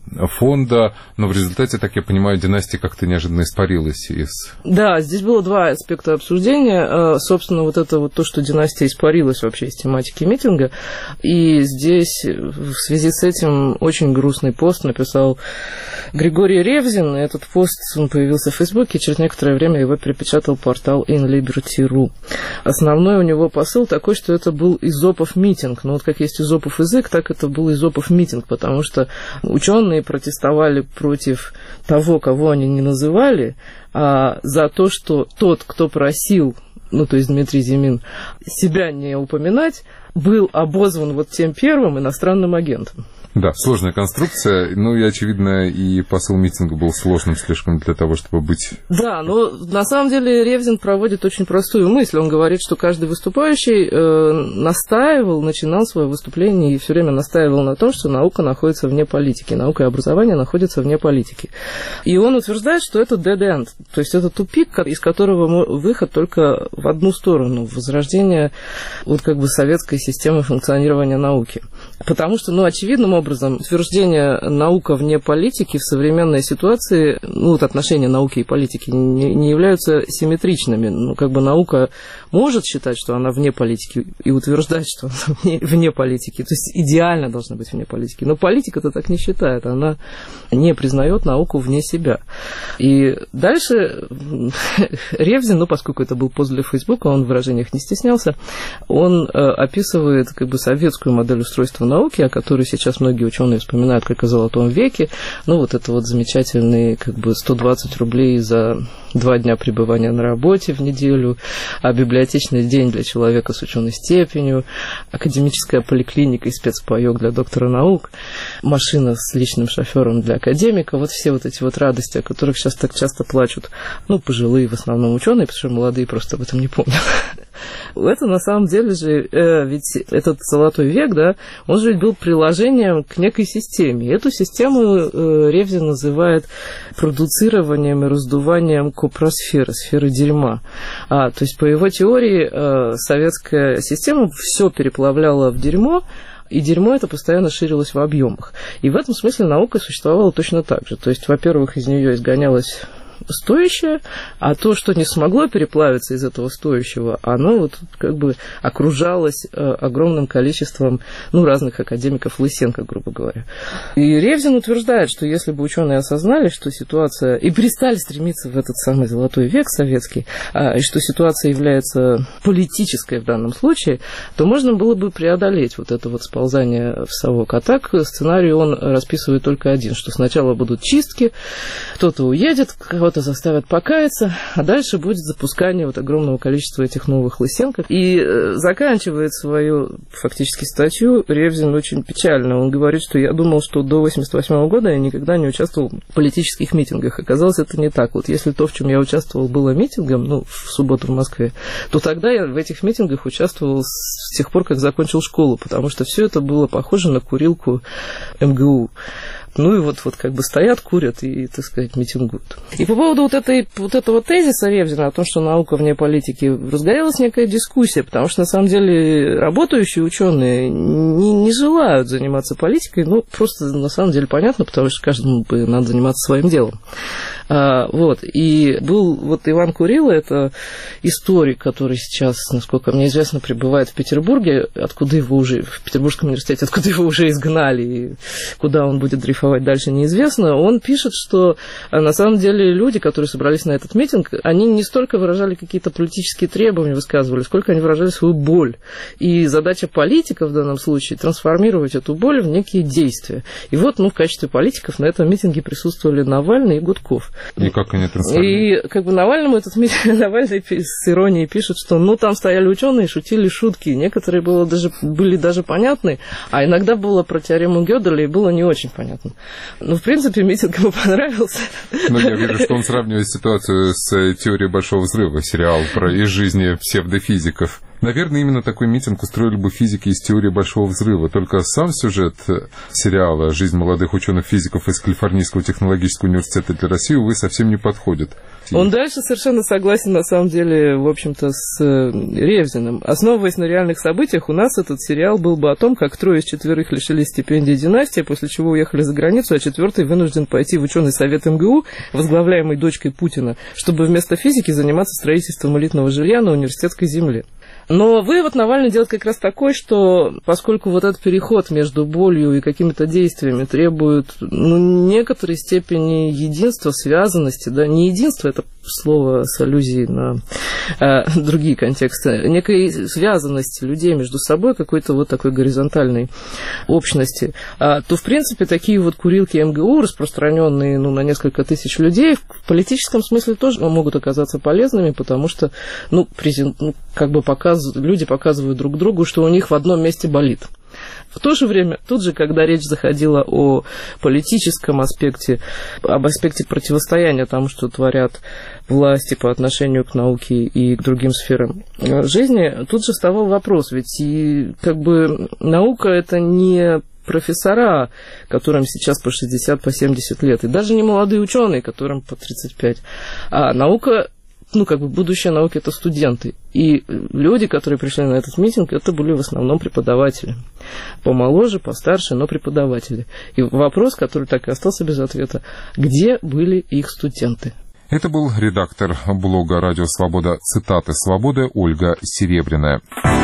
фонда, но в результате, так я понимаю, династия как-то неожиданно испарилась из... Да, здесь было два аспекта обсуждения. Собственно, вот это вот то, что династия испарилась вообще из тематики митинга. И здесь в связи с этим очень грустный пост написал Григорий Ревзин. Этот пост, он появился в Фейсбуке, через некоторое время его перепечатал портал ин либерти точка ру. Основной у него посыл такой, что это был Изопов митинг. Ну вот как есть Изопов язык, так это был Изопов митинг, потому что ученые протестовали против того, кого они не называли, а за то, что тот, кто просил, ну то есть Дмитрий Зимин, себя не упоминать, был обозван вот тем первым иностранным агентом. Да, сложная конструкция, ну и, очевидно, и посыл митинга был сложным слишком для того, чтобы быть... Да, но на самом деле Ревзин проводит очень простую мысль. Он говорит, что каждый выступающий э, настаивал, начинал свое выступление и все время настаивал на том, что наука находится вне политики, наука и образование находятся вне политики. И он утверждает, что это dead end, то есть это тупик, из которого выход только в одну сторону, возрождение вот как бы советской системы функционирования науки. Потому что, ну, очевидным образом, образом, утверждение «наука вне политики» в современной ситуации, ну, вот отношения науки и политики не, не являются симметричными. Ну, как бы наука может считать, что она вне политики, и утверждать, что она вне, вне политики. То есть идеально должна быть вне политики. Но политика-то так не считает. Она не признает науку вне себя. И дальше Ревзин, ну, поскольку это был пост для Фейсбука, он в выражениях не стеснялся, он э, описывает как бы советскую модель устройства науки, о которой сейчас многие ученые вспоминают как о золотом веке. Ну, вот это вот замечательные как бы сто двадцать рублей за два дня пребывания на работе в неделю, а библиотечный день для человека с ученой степенью, академическая поликлиника и спецпаёк для доктора наук, машина с личным шофером для академика. Вот все вот эти вот радости, о которых сейчас так часто плачут, ну, пожилые в основном ученые, потому что молодые просто об этом не помнят. Это на самом деле же, э, ведь этот золотой век, да, он же был приложением к некой системе. И эту систему э, Ревзин называет продуцированием и раздуванием копросферы, сферы дерьма. А, то есть по его теории э, советская система все переплавляла в дерьмо, и дерьмо это постоянно ширилось в объемах. И в этом смысле наука существовала точно так же. То есть, во-первых, из нее изгонялось стоящее, а то, что не смогло переплавиться из этого стоящего, оно вот как бы окружалось э, огромным количеством, ну, разных академиков Лысенко, грубо говоря. И Ревзин утверждает, что если бы ученые осознали, что ситуация, и перестали стремиться в этот самый золотой век советский, а, и что ситуация является политической в данном случае, то можно было бы преодолеть вот это вот сползание в совок. А так сценарий он расписывает только один, что сначала будут чистки, кто-то уедет, кого-то заставят покаяться, а дальше будет запускание вот огромного количества этих новых Лысенко. И э, заканчивает свою фактически статью Ревзин очень печально. Он говорит, что я думал, что до восемьдесят восьмого года я никогда не участвовал в политических митингах. Оказалось, это не так. Вот если то, в чем я участвовал, было митингом, ну, в субботу в Москве, то тогда я в этих митингах участвовал с тех пор, как закончил школу, потому что все это было похоже на курилку эм гэ у. Ну и вот, вот как бы стоят, курят и, так сказать, митингуют. И по поводу вот, этой, вот этого тезиса Ревзина о том, что наука вне политики, разгорелась некая дискуссия, потому что на самом деле работающие ученые не, не желают заниматься политикой, ну просто на самом деле понятно, потому что каждому бы надо заниматься своим делом. А, вот, и был вот Иван Курило, это историк, который сейчас, насколько мне известно, пребывает в Петербурге, откуда его уже, в Петербургском университете, откуда его уже изгнали, и куда он будет дрейфовать дальше, неизвестно. Он пишет, что на самом деле люди, которые собрались на этот митинг, они не столько выражали какие-то политические требования, высказывали, сколько они выражали свою боль. И задача политиков в данном случае трансформировать эту боль в некие действия. И вот, ну, в качестве политиков на этом митинге присутствовали Навальный и Гудков. И как они трансформируют? И как бы Навальному этот Навальный с иронией пишет, что ну там стояли ученые, шутили шутки, некоторые было даже, были даже понятны, а иногда было про теорему Гёделя и было не очень понятно. Ну, в принципе, митинг ему понравился. Ну, я вижу, что он сравнивает ситуацию с теорией Большого взрыва, сериал про из жизни псевдофизиков. Наверное, именно такой митинг устроили бы физики из теории Большого взрыва. Только сам сюжет сериала «Жизнь молодых ученых-физиков из Калифорнийского технологического университета для России», увы, совсем не подходит. Он дальше совершенно согласен, на самом деле, в общем-то, с Ревзиным. Основываясь на реальных событиях, у нас этот сериал был бы о том, как трое из четверых лишились стипендии династии, после чего уехали за границу, а четвертый вынужден пойти в ученый совет эм гэ у, возглавляемый дочкой Путина, чтобы вместо физики заниматься строительством элитного жилья на университетской земле. Но вывод Навальный делает как раз такой, что поскольку вот этот переход между болью и какими-то действиями требует ну, некоторой степени единства, связанности, да, не единство, это слово с аллюзией на э, другие контексты, некой связанности людей между собой, какой-то вот такой горизонтальной общности, а, то, в принципе, такие вот курилки эм гэ у, распространенные ну, на несколько тысяч людей, в политическом смысле тоже могут оказаться полезными, потому что, ну, презент, ну как бы показ, люди показывают друг другу, что у них в одном месте болит. В то же время, тут же, когда речь заходила о политическом аспекте, об аспекте противостояния тому, что творят власти по отношению к науке и к другим сферам жизни, тут же вставал вопрос, ведь и как бы наука – это не профессора, которым сейчас по шестьдесят, по семьдесят лет, и даже не молодые ученые, которым по тридцать пять, а наука, ну, как бы будущее науки – это студенты. И люди, которые пришли на этот митинг, это были в основном преподаватели. Помоложе, постарше, но преподаватели. И вопрос, который так и остался без ответа, где были их студенты? Это был редактор блога «Радио Свобода. Цитаты свободы» Ольга Серебряная.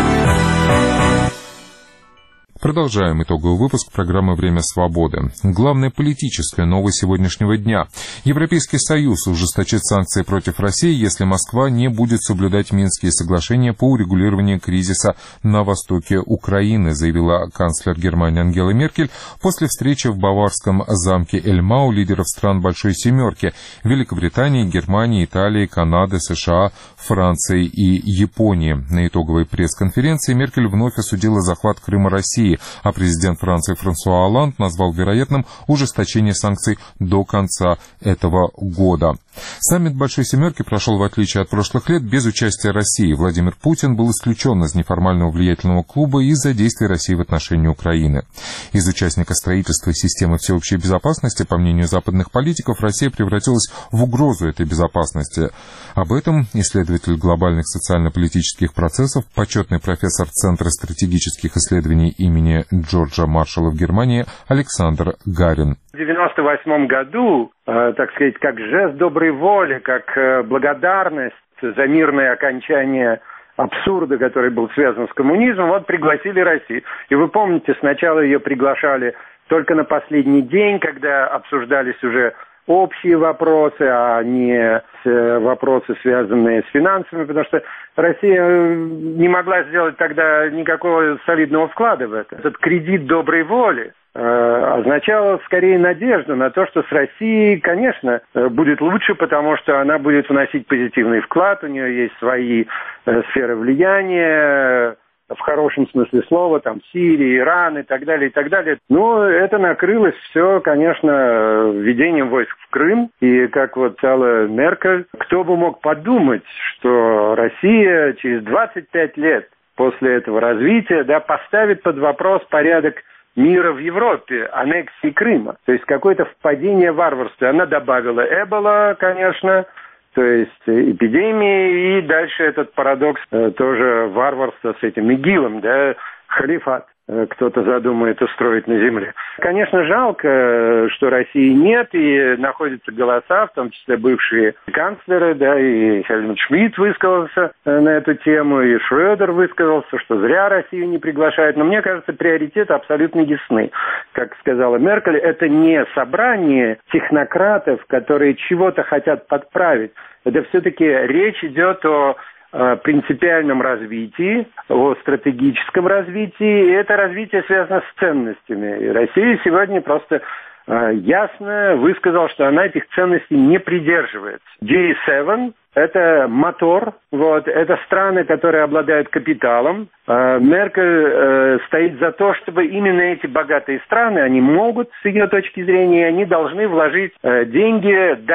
Продолжаем итоговый выпуск программы «Время свободы». Главная политическая новость сегодняшнего дня. Европейский Союз ужесточит санкции против России, если Москва не будет соблюдать Минские соглашения по урегулированию кризиса на востоке Украины, заявила канцлер Германии Ангела Меркель после встречи в баварском замке Эльмау лидеров стран Большой Семерки – Великобритании, Германии, Италии, Канады, США, Франции и Японии. На итоговой пресс-конференции Меркель вновь осудила захват Крыма России, а президент Франции Франсуа Олланд назвал вероятным ужесточение санкций до конца этого года. Саммит Большой Семерки прошел, в отличие от прошлых лет, без участия России. Владимир Путин был исключен из неформального влиятельного клуба из-за действий России в отношении Украины. Из участника строительства системы всеобщей безопасности, по мнению западных политиков, Россия превратилась в угрозу этой безопасности. Об этом исследователь глобальных социально-политических процессов, почетный профессор Центра стратегических исследований имени Джорджа Маршалла в Германии Александр Гарин. В девяносто восьмом году, э, так сказать, как жест доброй воли, как э, благодарность за мирное окончание абсурда, который был связан с коммунизмом, вот пригласили Россию. И вы помните, сначала ее приглашали только на последний день, когда обсуждались уже общие вопросы, а не вопросы, связанные с финансами, потому что Россия не могла сделать тогда никакого солидного вклада в это. Этот кредит доброй воли означало скорее надежду на то, что с Россией, конечно, будет лучше, потому что она будет вносить позитивный вклад, у нее есть свои сферы влияния, в хорошем смысле слова, там, Сирия, Иран и так далее, и так далее. Но это накрылось все, конечно, введением войск в Крым. И, как вот сказала Меркель, кто бы мог подумать, что Россия через двадцать пять лет после этого развития, да, поставит под вопрос порядок мира в Европе, аннексии Крыма. То есть какое-то впадение в варварство. Она добавила Эбола, конечно, то есть эпидемии, и дальше этот парадокс э, тоже варварства с этим ИГИЛом, да, халифат э, кто-то задумает устроить на земле. Конечно, жалко, что России нет, и находятся голоса, в том числе бывшие канцлеры, да, и Хельмут Шмидт высказался э, на эту тему, и Шрёдер высказался, что зря Россию не приглашают. Но мне кажется, приоритеты абсолютно ясны. Как сказала Меркель, это не собрание технократов, которые чего-то хотят подправить. Это все-таки речь идет о э, принципиальном развитии, о стратегическом развитии, и это развитие связано с ценностями. И Россия сегодня просто э, ясно высказала, что она этих ценностей не придерживается. джи семь – это мотор, вот, это страны, которые обладают капиталом. Э, Меркель э, стоит за то, чтобы именно эти богатые страны, они могут, с ее точки зрения, они должны вложить э, деньги, дать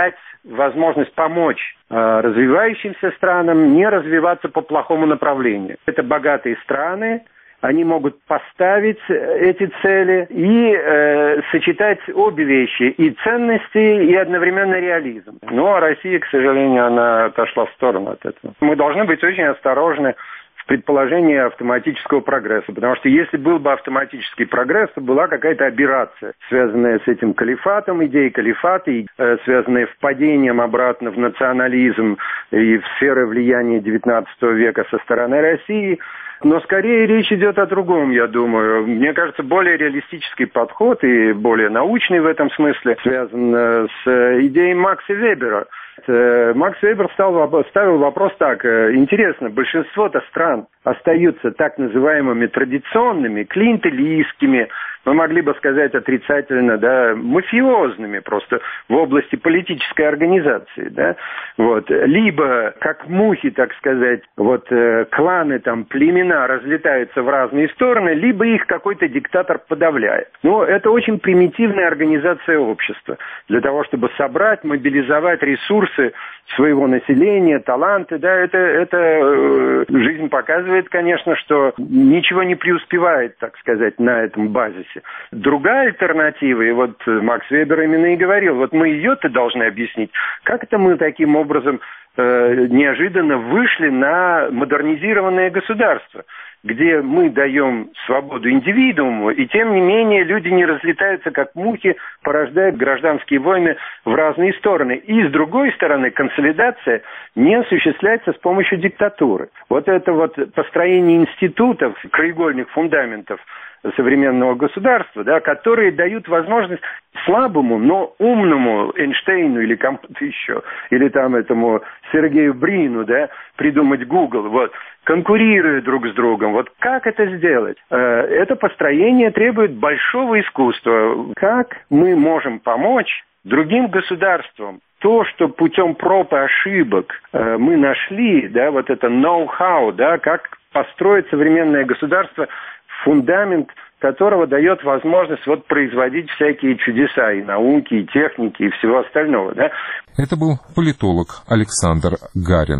возможность помочь э, развивающимся странам не развиваться по плохому направлению. Это богатые страны, они могут поставить эти цели и э, сочетать обе вещи, и ценности, и одновременно реализм. Ну, а Россия, к сожалению, она отошла в сторону от этого. Мы должны быть очень осторожны в предположении автоматического прогресса, потому что если был бы автоматический прогресс, то была какая-то аберрация, связанная с этим калифатом, идеей калифата, и, э, связанная впадением обратно в национализм и в сферы влияния девятнадцатого века со стороны России. Но скорее речь идет о другом, я думаю. Мне кажется, более реалистический подход и более научный в этом смысле связан с идеей Макса Вебера. Макс Вебер ставил вопрос так. Интересно, большинство-то стран остаются так называемыми традиционными, клиентелистскими, мы могли бы сказать отрицательно, да, мафиозными просто в области политической организации, да, вот, либо как мухи, так сказать, вот, э, кланы, там, племена разлетаются в разные стороны, либо их какой-то диктатор подавляет. Но это очень примитивная организация общества для того, чтобы собрать, мобилизовать ресурсы своего населения, таланты, да, это, это э, жизнь показывает, конечно, что ничего не преуспевает, так сказать, на этом базисе. Другая альтернатива, и вот Макс Вебер именно и говорил, вот мы ее-то должны объяснить, как это мы таким образом э, неожиданно вышли на модернизированное государство, где мы даем свободу индивидууму, и тем не менее люди не разлетаются как мухи, порождают гражданские войны в разные стороны. И с другой стороны, консолидация не осуществляется с помощью диктатуры. Вот это вот построение институтов, краеугольных фундаментов современного государства, да, которые дают возможность слабому, но умному Эйнштейну или кому-то еще, или там этому Сергею Брину, да, придумать Google, вот, конкурируя друг с другом. Вот как это сделать? Это построение требует большого искусства. Как мы можем помочь другим государствам? То, что путем проб и ошибок мы нашли, да, вот это ноу-хау, да, как построить современное государство, фундамент которого дает возможность вот производить всякие чудеса и науки, и техники, и всего остального. Да? Это был политолог Александр Гарин.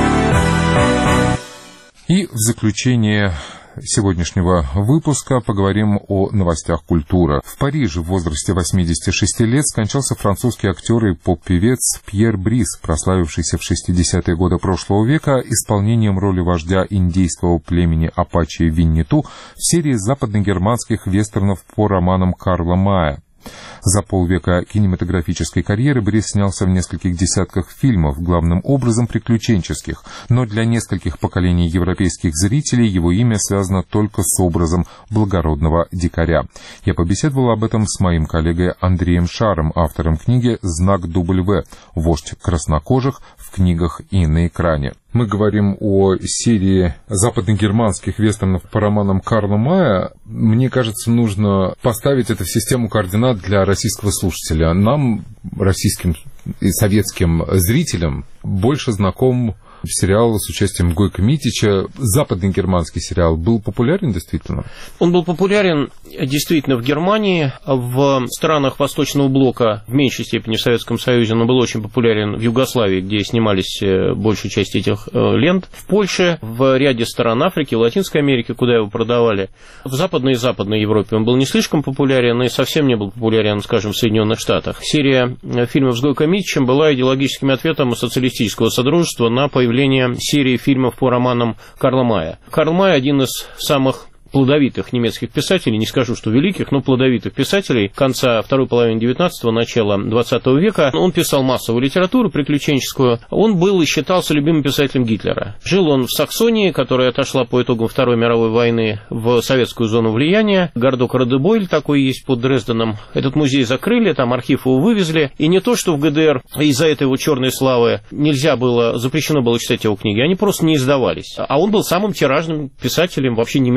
И в заключение сегодняшнего выпуска поговорим о новостях культуры. В Париже в возрасте восьмидесяти шести лет скончался французский актер и поп-певец Пьер Брис, прославившийся в шестидесятые годы прошлого века исполнением роли вождя индейского племени Апачи Винниту в серии западногерманских вестернов по романам Карла Мая. За полвека кинематографической карьеры Брис снялся в нескольких десятках фильмов, главным образом приключенческих, но для нескольких поколений европейских зрителей его имя связано только с образом благородного дикаря. Я побеседовал об этом с моим коллегой Андреем Шаром, автором книги «Знак W. Вождь краснокожих в книгах и на экране». Мы говорим о серии западногерманских вестернов по романам Карла Мая. Мне кажется, нужно поставить это в систему координат для российского слушателя. Нам, российским и советским зрителям, больше знаком сериал с участием Гойко Митича. Западногерманский сериал был популярен действительно? Он был популярен действительно в Германии, в странах Восточного блока, в меньшей степени в Советском Союзе, но был очень популярен в Югославии, где снимались большая часть этих лент. В Польше, в ряде стран Африки, Латинской Америки, куда его продавали. В Западной и Западной Европе он был не слишком популярен и совсем не был популярен, скажем, в Соединенных Штатах. Серия фильмов с Гойко Митичем была идеологическим ответом социалистического содружества на появление серии фильмов по романам Карла Мая. Карл Май — один из самых плодовитых немецких писателей, не скажу, что великих, но плодовитых писателей конца второй половины девятнадцатого, начала двадцатого века. Он писал массовую литературу приключенческую. Он был и считался любимым писателем Гитлера. Жил он в Саксонии, которая отошла по итогам Второй мировой войны в советскую зону влияния. Городок Радебойль такой есть под Дрезденом. Этот музей закрыли, там архив его вывезли. И не то, что в ГДР из-за этой его черной славы нельзя было, запрещено было читать его книги, они просто не издавались. А он был самым тиражным писателем вообще немецким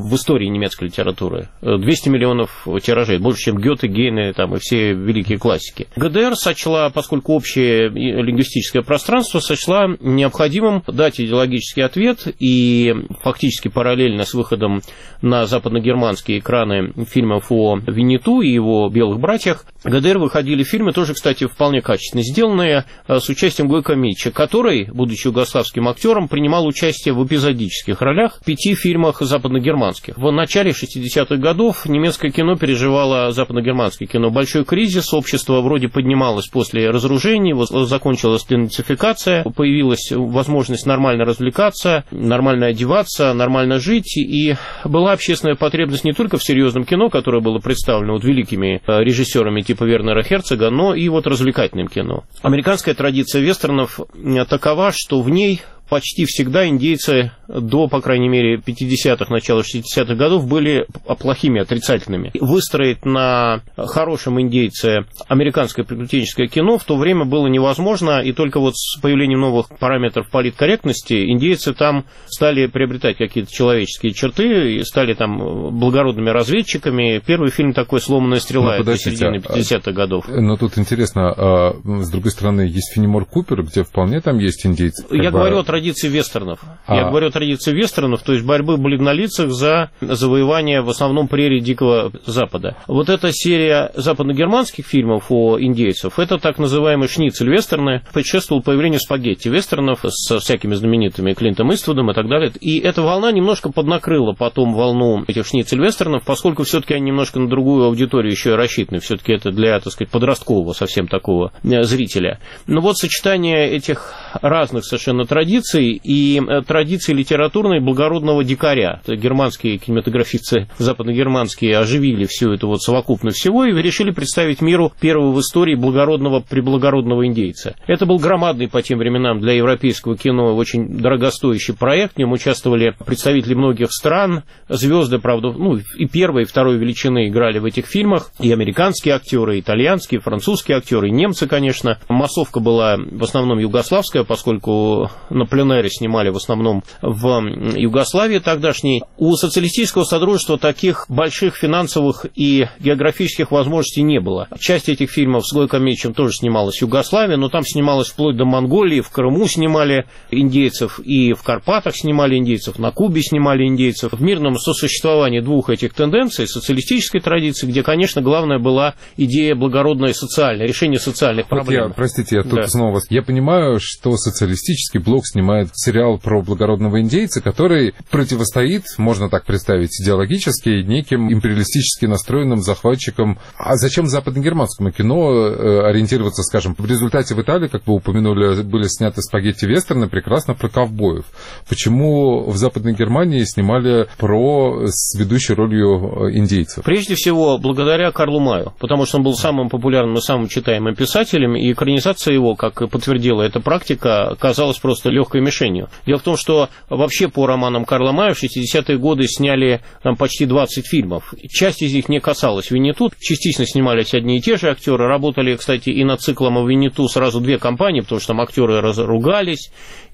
в истории немецкой литературы. двести миллионов тиражей, больше, чем Гёте, Гейне там, и все великие классики. ГДР сочла, поскольку общее лингвистическое пространство, сочла необходимым дать идеологический ответ, и фактически параллельно с выходом на западногерманские экраны фильмов о Винниту и его белых братьях, ГДР выходили фильмы, тоже, кстати, вполне качественно сделанные, с участием Гойко Митча, который, будучи югославским актером, принимал участие в эпизодических ролях в пяти фильмах западногерманских. В начале шестидесятых годов немецкое кино переживало, западногерманское кино, большой кризис, общество вроде поднималось после разоружения, закончилась денацификация, появилась возможность нормально развлекаться, нормально одеваться, нормально жить, и была общественная потребность не только в серьезном кино, которое было представлено вот великими режиссерами типа Вернера Херцога, но и вот развлекательным кино. Американская традиция вестернов такова, что в ней почти всегда индейцы до, по крайней мере, пятидесятых, начала шестидесятых годов были плохими, отрицательными. Выстроить на хорошем индейце американское приключенческое кино в то время было невозможно, и только вот с появлением новых параметров политкорректности индейцы там стали приобретать какие-то человеческие черты и стали там благородными разведчиками. Первый фильм такой «Сломанная стрела» до середины пятидесятых годов. Но тут интересно, с другой стороны, есть Феннимор Купер, где вполне там есть индейцы. Я бы... говорю о традиции вестернов. А. Я говорю о традиции вестернов, то есть борьбы бледнолицых за завоевание в основном прерий Дикого Запада. Вот эта серия западногерманских фильмов о индейцев, это так называемые шницель-вестерны, предшествовал появлению спагетти-вестернов со всякими знаменитыми Клинтом Иствудом и так далее. И эта волна немножко поднакрыла потом волну этих шницель-вестернов, поскольку все-таки они немножко на другую аудиторию еще и рассчитаны. Все-таки это для, так сказать, подросткового совсем такого зрителя. Но вот сочетание этих разных совершенно традиций и традиции литературной благородного дикаря. Германские кинематографисты западногерманские оживили всю эту вот совокупность всего и решили представить миру первого в истории благородного преблагородного индейца. Это был громадный по тем временам для европейского кино очень дорогостоящий проект. В нем участвовали представители многих стран. Звезды, правда, ну и первой, и второй величины играли в этих фильмах. И американские актеры, и итальянские, и французские актеры, и немцы, конечно. Массовка была в основном югославская, поскольку на пленэре снимали в основном в Югославии тогдашней. У социалистического содружества таких больших финансовых и географических возможностей не было. Часть этих фильмов с Гойко Митчем тоже снималась в Югославии, но там снималось вплоть до Монголии, в Крыму снимали индейцев, и в Карпатах снимали индейцев, на Кубе снимали индейцев. В мирном сосуществовании двух этих тенденций, социалистической традиции, где, конечно, главная была идея благородной социальной, решения социальных вот проблем. Я, простите, я тут да. снова... Я понимаю, что социалистический блок снимает сериал про благородного индейца, который противостоит, можно так представить, идеологически неким империалистически настроенным захватчикам. А зачем западногерманскому кино ориентироваться, скажем, в результате в Италии, как вы упомянули, были сняты спагетти-вестерны прекрасно про ковбоев. Почему в Западной Германии снимали про с ведущей ролью индейцев? Прежде всего, благодаря Карлу Маю, потому что он был самым популярным и самым читаемым писателем, и экранизация его, как подтвердила эта практика, оказалась просто легкой мишенью. Дело в том, что вообще по романам Карла Мая в шестидесятые годы сняли там почти двадцать фильмов. Часть из них не касалась Винниту, частично снимались одни и те же актеры. Работали, кстати, и над циклом о Винниту сразу две компании, потому что там актеры разругались,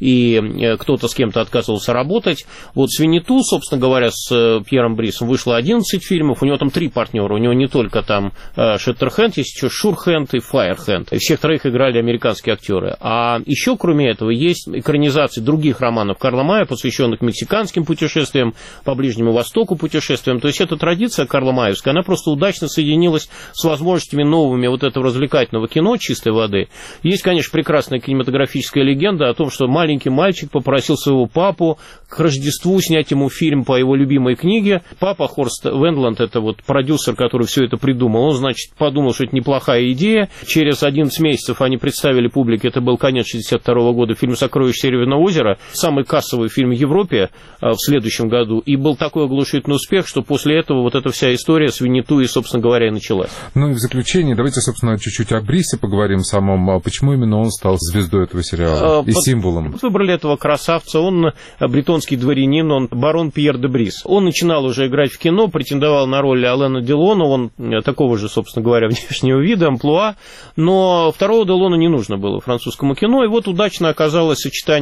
и кто-то с кем-то отказывался работать. Вот с Винниту, собственно говоря, с Пьером Брисом вышло одиннадцать фильмов, у него там три партнера, у него не только там Шеттерхенд, есть еще Шурхенд и Файерхенд. Всех троих играли американские актеры. А еще, кроме этого, есть экранизации других романов Карла Мая, посвященных мексиканским путешествиям, по Ближнему Востоку путешествиям. То есть эта традиция Карла Маевская, она просто удачно соединилась с возможностями новыми вот этого развлекательного кино чистой воды. Есть, конечно, прекрасная кинематографическая легенда о том, что маленький мальчик попросил своего папу к Рождеству снять ему фильм по его любимой книге. Папа Хорст Вендланд, это вот продюсер, который все это придумал, он, значит, подумал, что это неплохая идея. Через одиннадцать месяцев они представили публике, это был конец шестьдесят второго года, фильм «Сокровища Северного озера», самый кассовый фильм в Европе в следующем году, и был такой оглушительный успех, что после этого вот эта вся история с Винниту и, собственно говоря, и началась. Ну и в заключение давайте, собственно, чуть-чуть о Брисе поговорим самом. Почему именно он стал звездой этого сериала и символом? Выбрали этого красавца, он бретонский дворянин, он барон Пьер де Брис. Он начинал уже играть в кино, претендовал на роль Алена Делона, он такого же, собственно говоря, внешнего вида, амплуа, но второго Делона не нужно было французскому кино, и вот удачно оказалось сочетание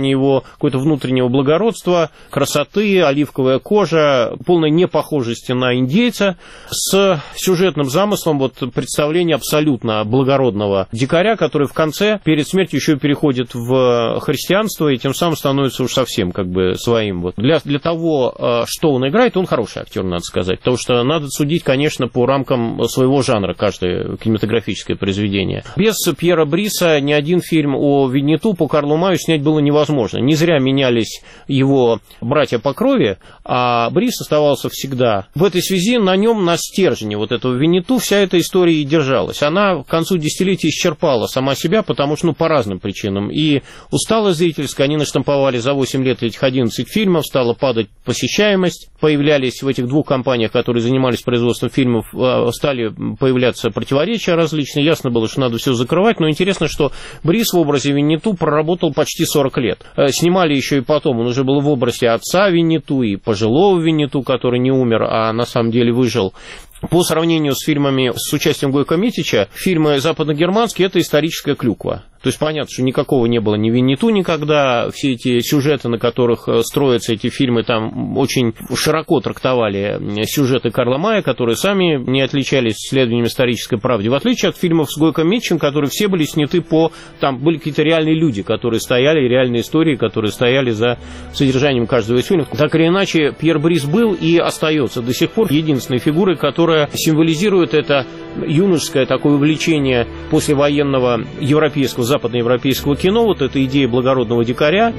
плане его какое-то внутреннего благородства, красоты, оливковая кожа, полной непохожести на индейца, с сюжетным замыслом вот представления абсолютно благородного дикаря, который в конце, перед смертью, еще переходит в христианство и тем самым становится уж совсем как бы своим. Вот. Для, для того, что он играет, он хороший актер, надо сказать, потому что надо судить, конечно, по рамкам своего жанра каждое кинематографическое произведение. Без Пьера Бриса ни один фильм о Винниту по Карлу Маю снять было невозможно. Не зря менялись его братья по крови, а Брис оставался всегда. В этой связи на нем, на стержне вот этого Винниту, вся эта история и держалась. Она к концу десятилетия исчерпала сама себя, потому что, ну, по разным причинам. И устала зрительская, они наштамповали за восемь лет этих одиннадцать фильмов, стала падать посещаемость, появлялись в этих двух компаниях, которые занимались производством фильмов, стали появляться противоречия различные, ясно было, что надо все закрывать, но интересно, что Брис в образе Винниту проработал почти сорок лет. Снимали еще и потом, он уже был в образе отца Винниту и пожилого Винниту, который не умер, а на самом деле выжил. По сравнению с фильмами с участием Гойко Митича, фильмы западногерманские – это историческая клюква. То есть понятно, что никакого не было ни Винниту никогда, все эти сюжеты, на которых строятся эти фильмы, там очень широко трактовали сюжеты Карла Мая, которые сами не отличались исследованием исторической правды, в отличие от фильмов с Гойко Митичем, которые все были сняты по... Там были какие-то реальные люди, которые стояли, реальные истории, которые стояли за содержанием каждого из фильмов. Так или иначе, Пьер Брис был и остается до сих пор единственной фигурой, которая символизирует это юношеское такое увлечение послевоенного европейского, западноевропейского кино, вот эта идея благородного дикаря.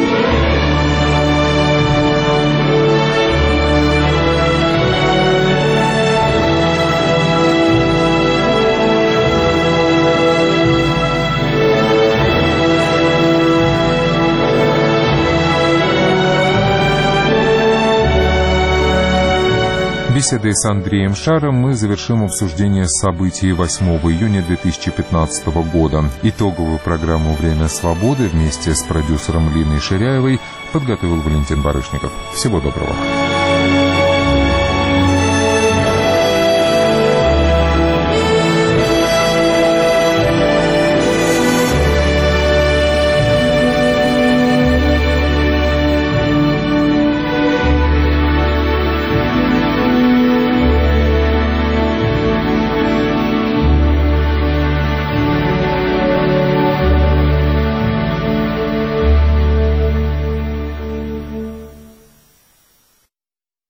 Беседой с Андреем Шаром мы завершим обсуждение событий восьмого июня две тысячи пятнадцатого года. Итоговую программу «Время свободы» вместе с продюсером Линой Ширяевой подготовил Валентин Барышников. Всего доброго.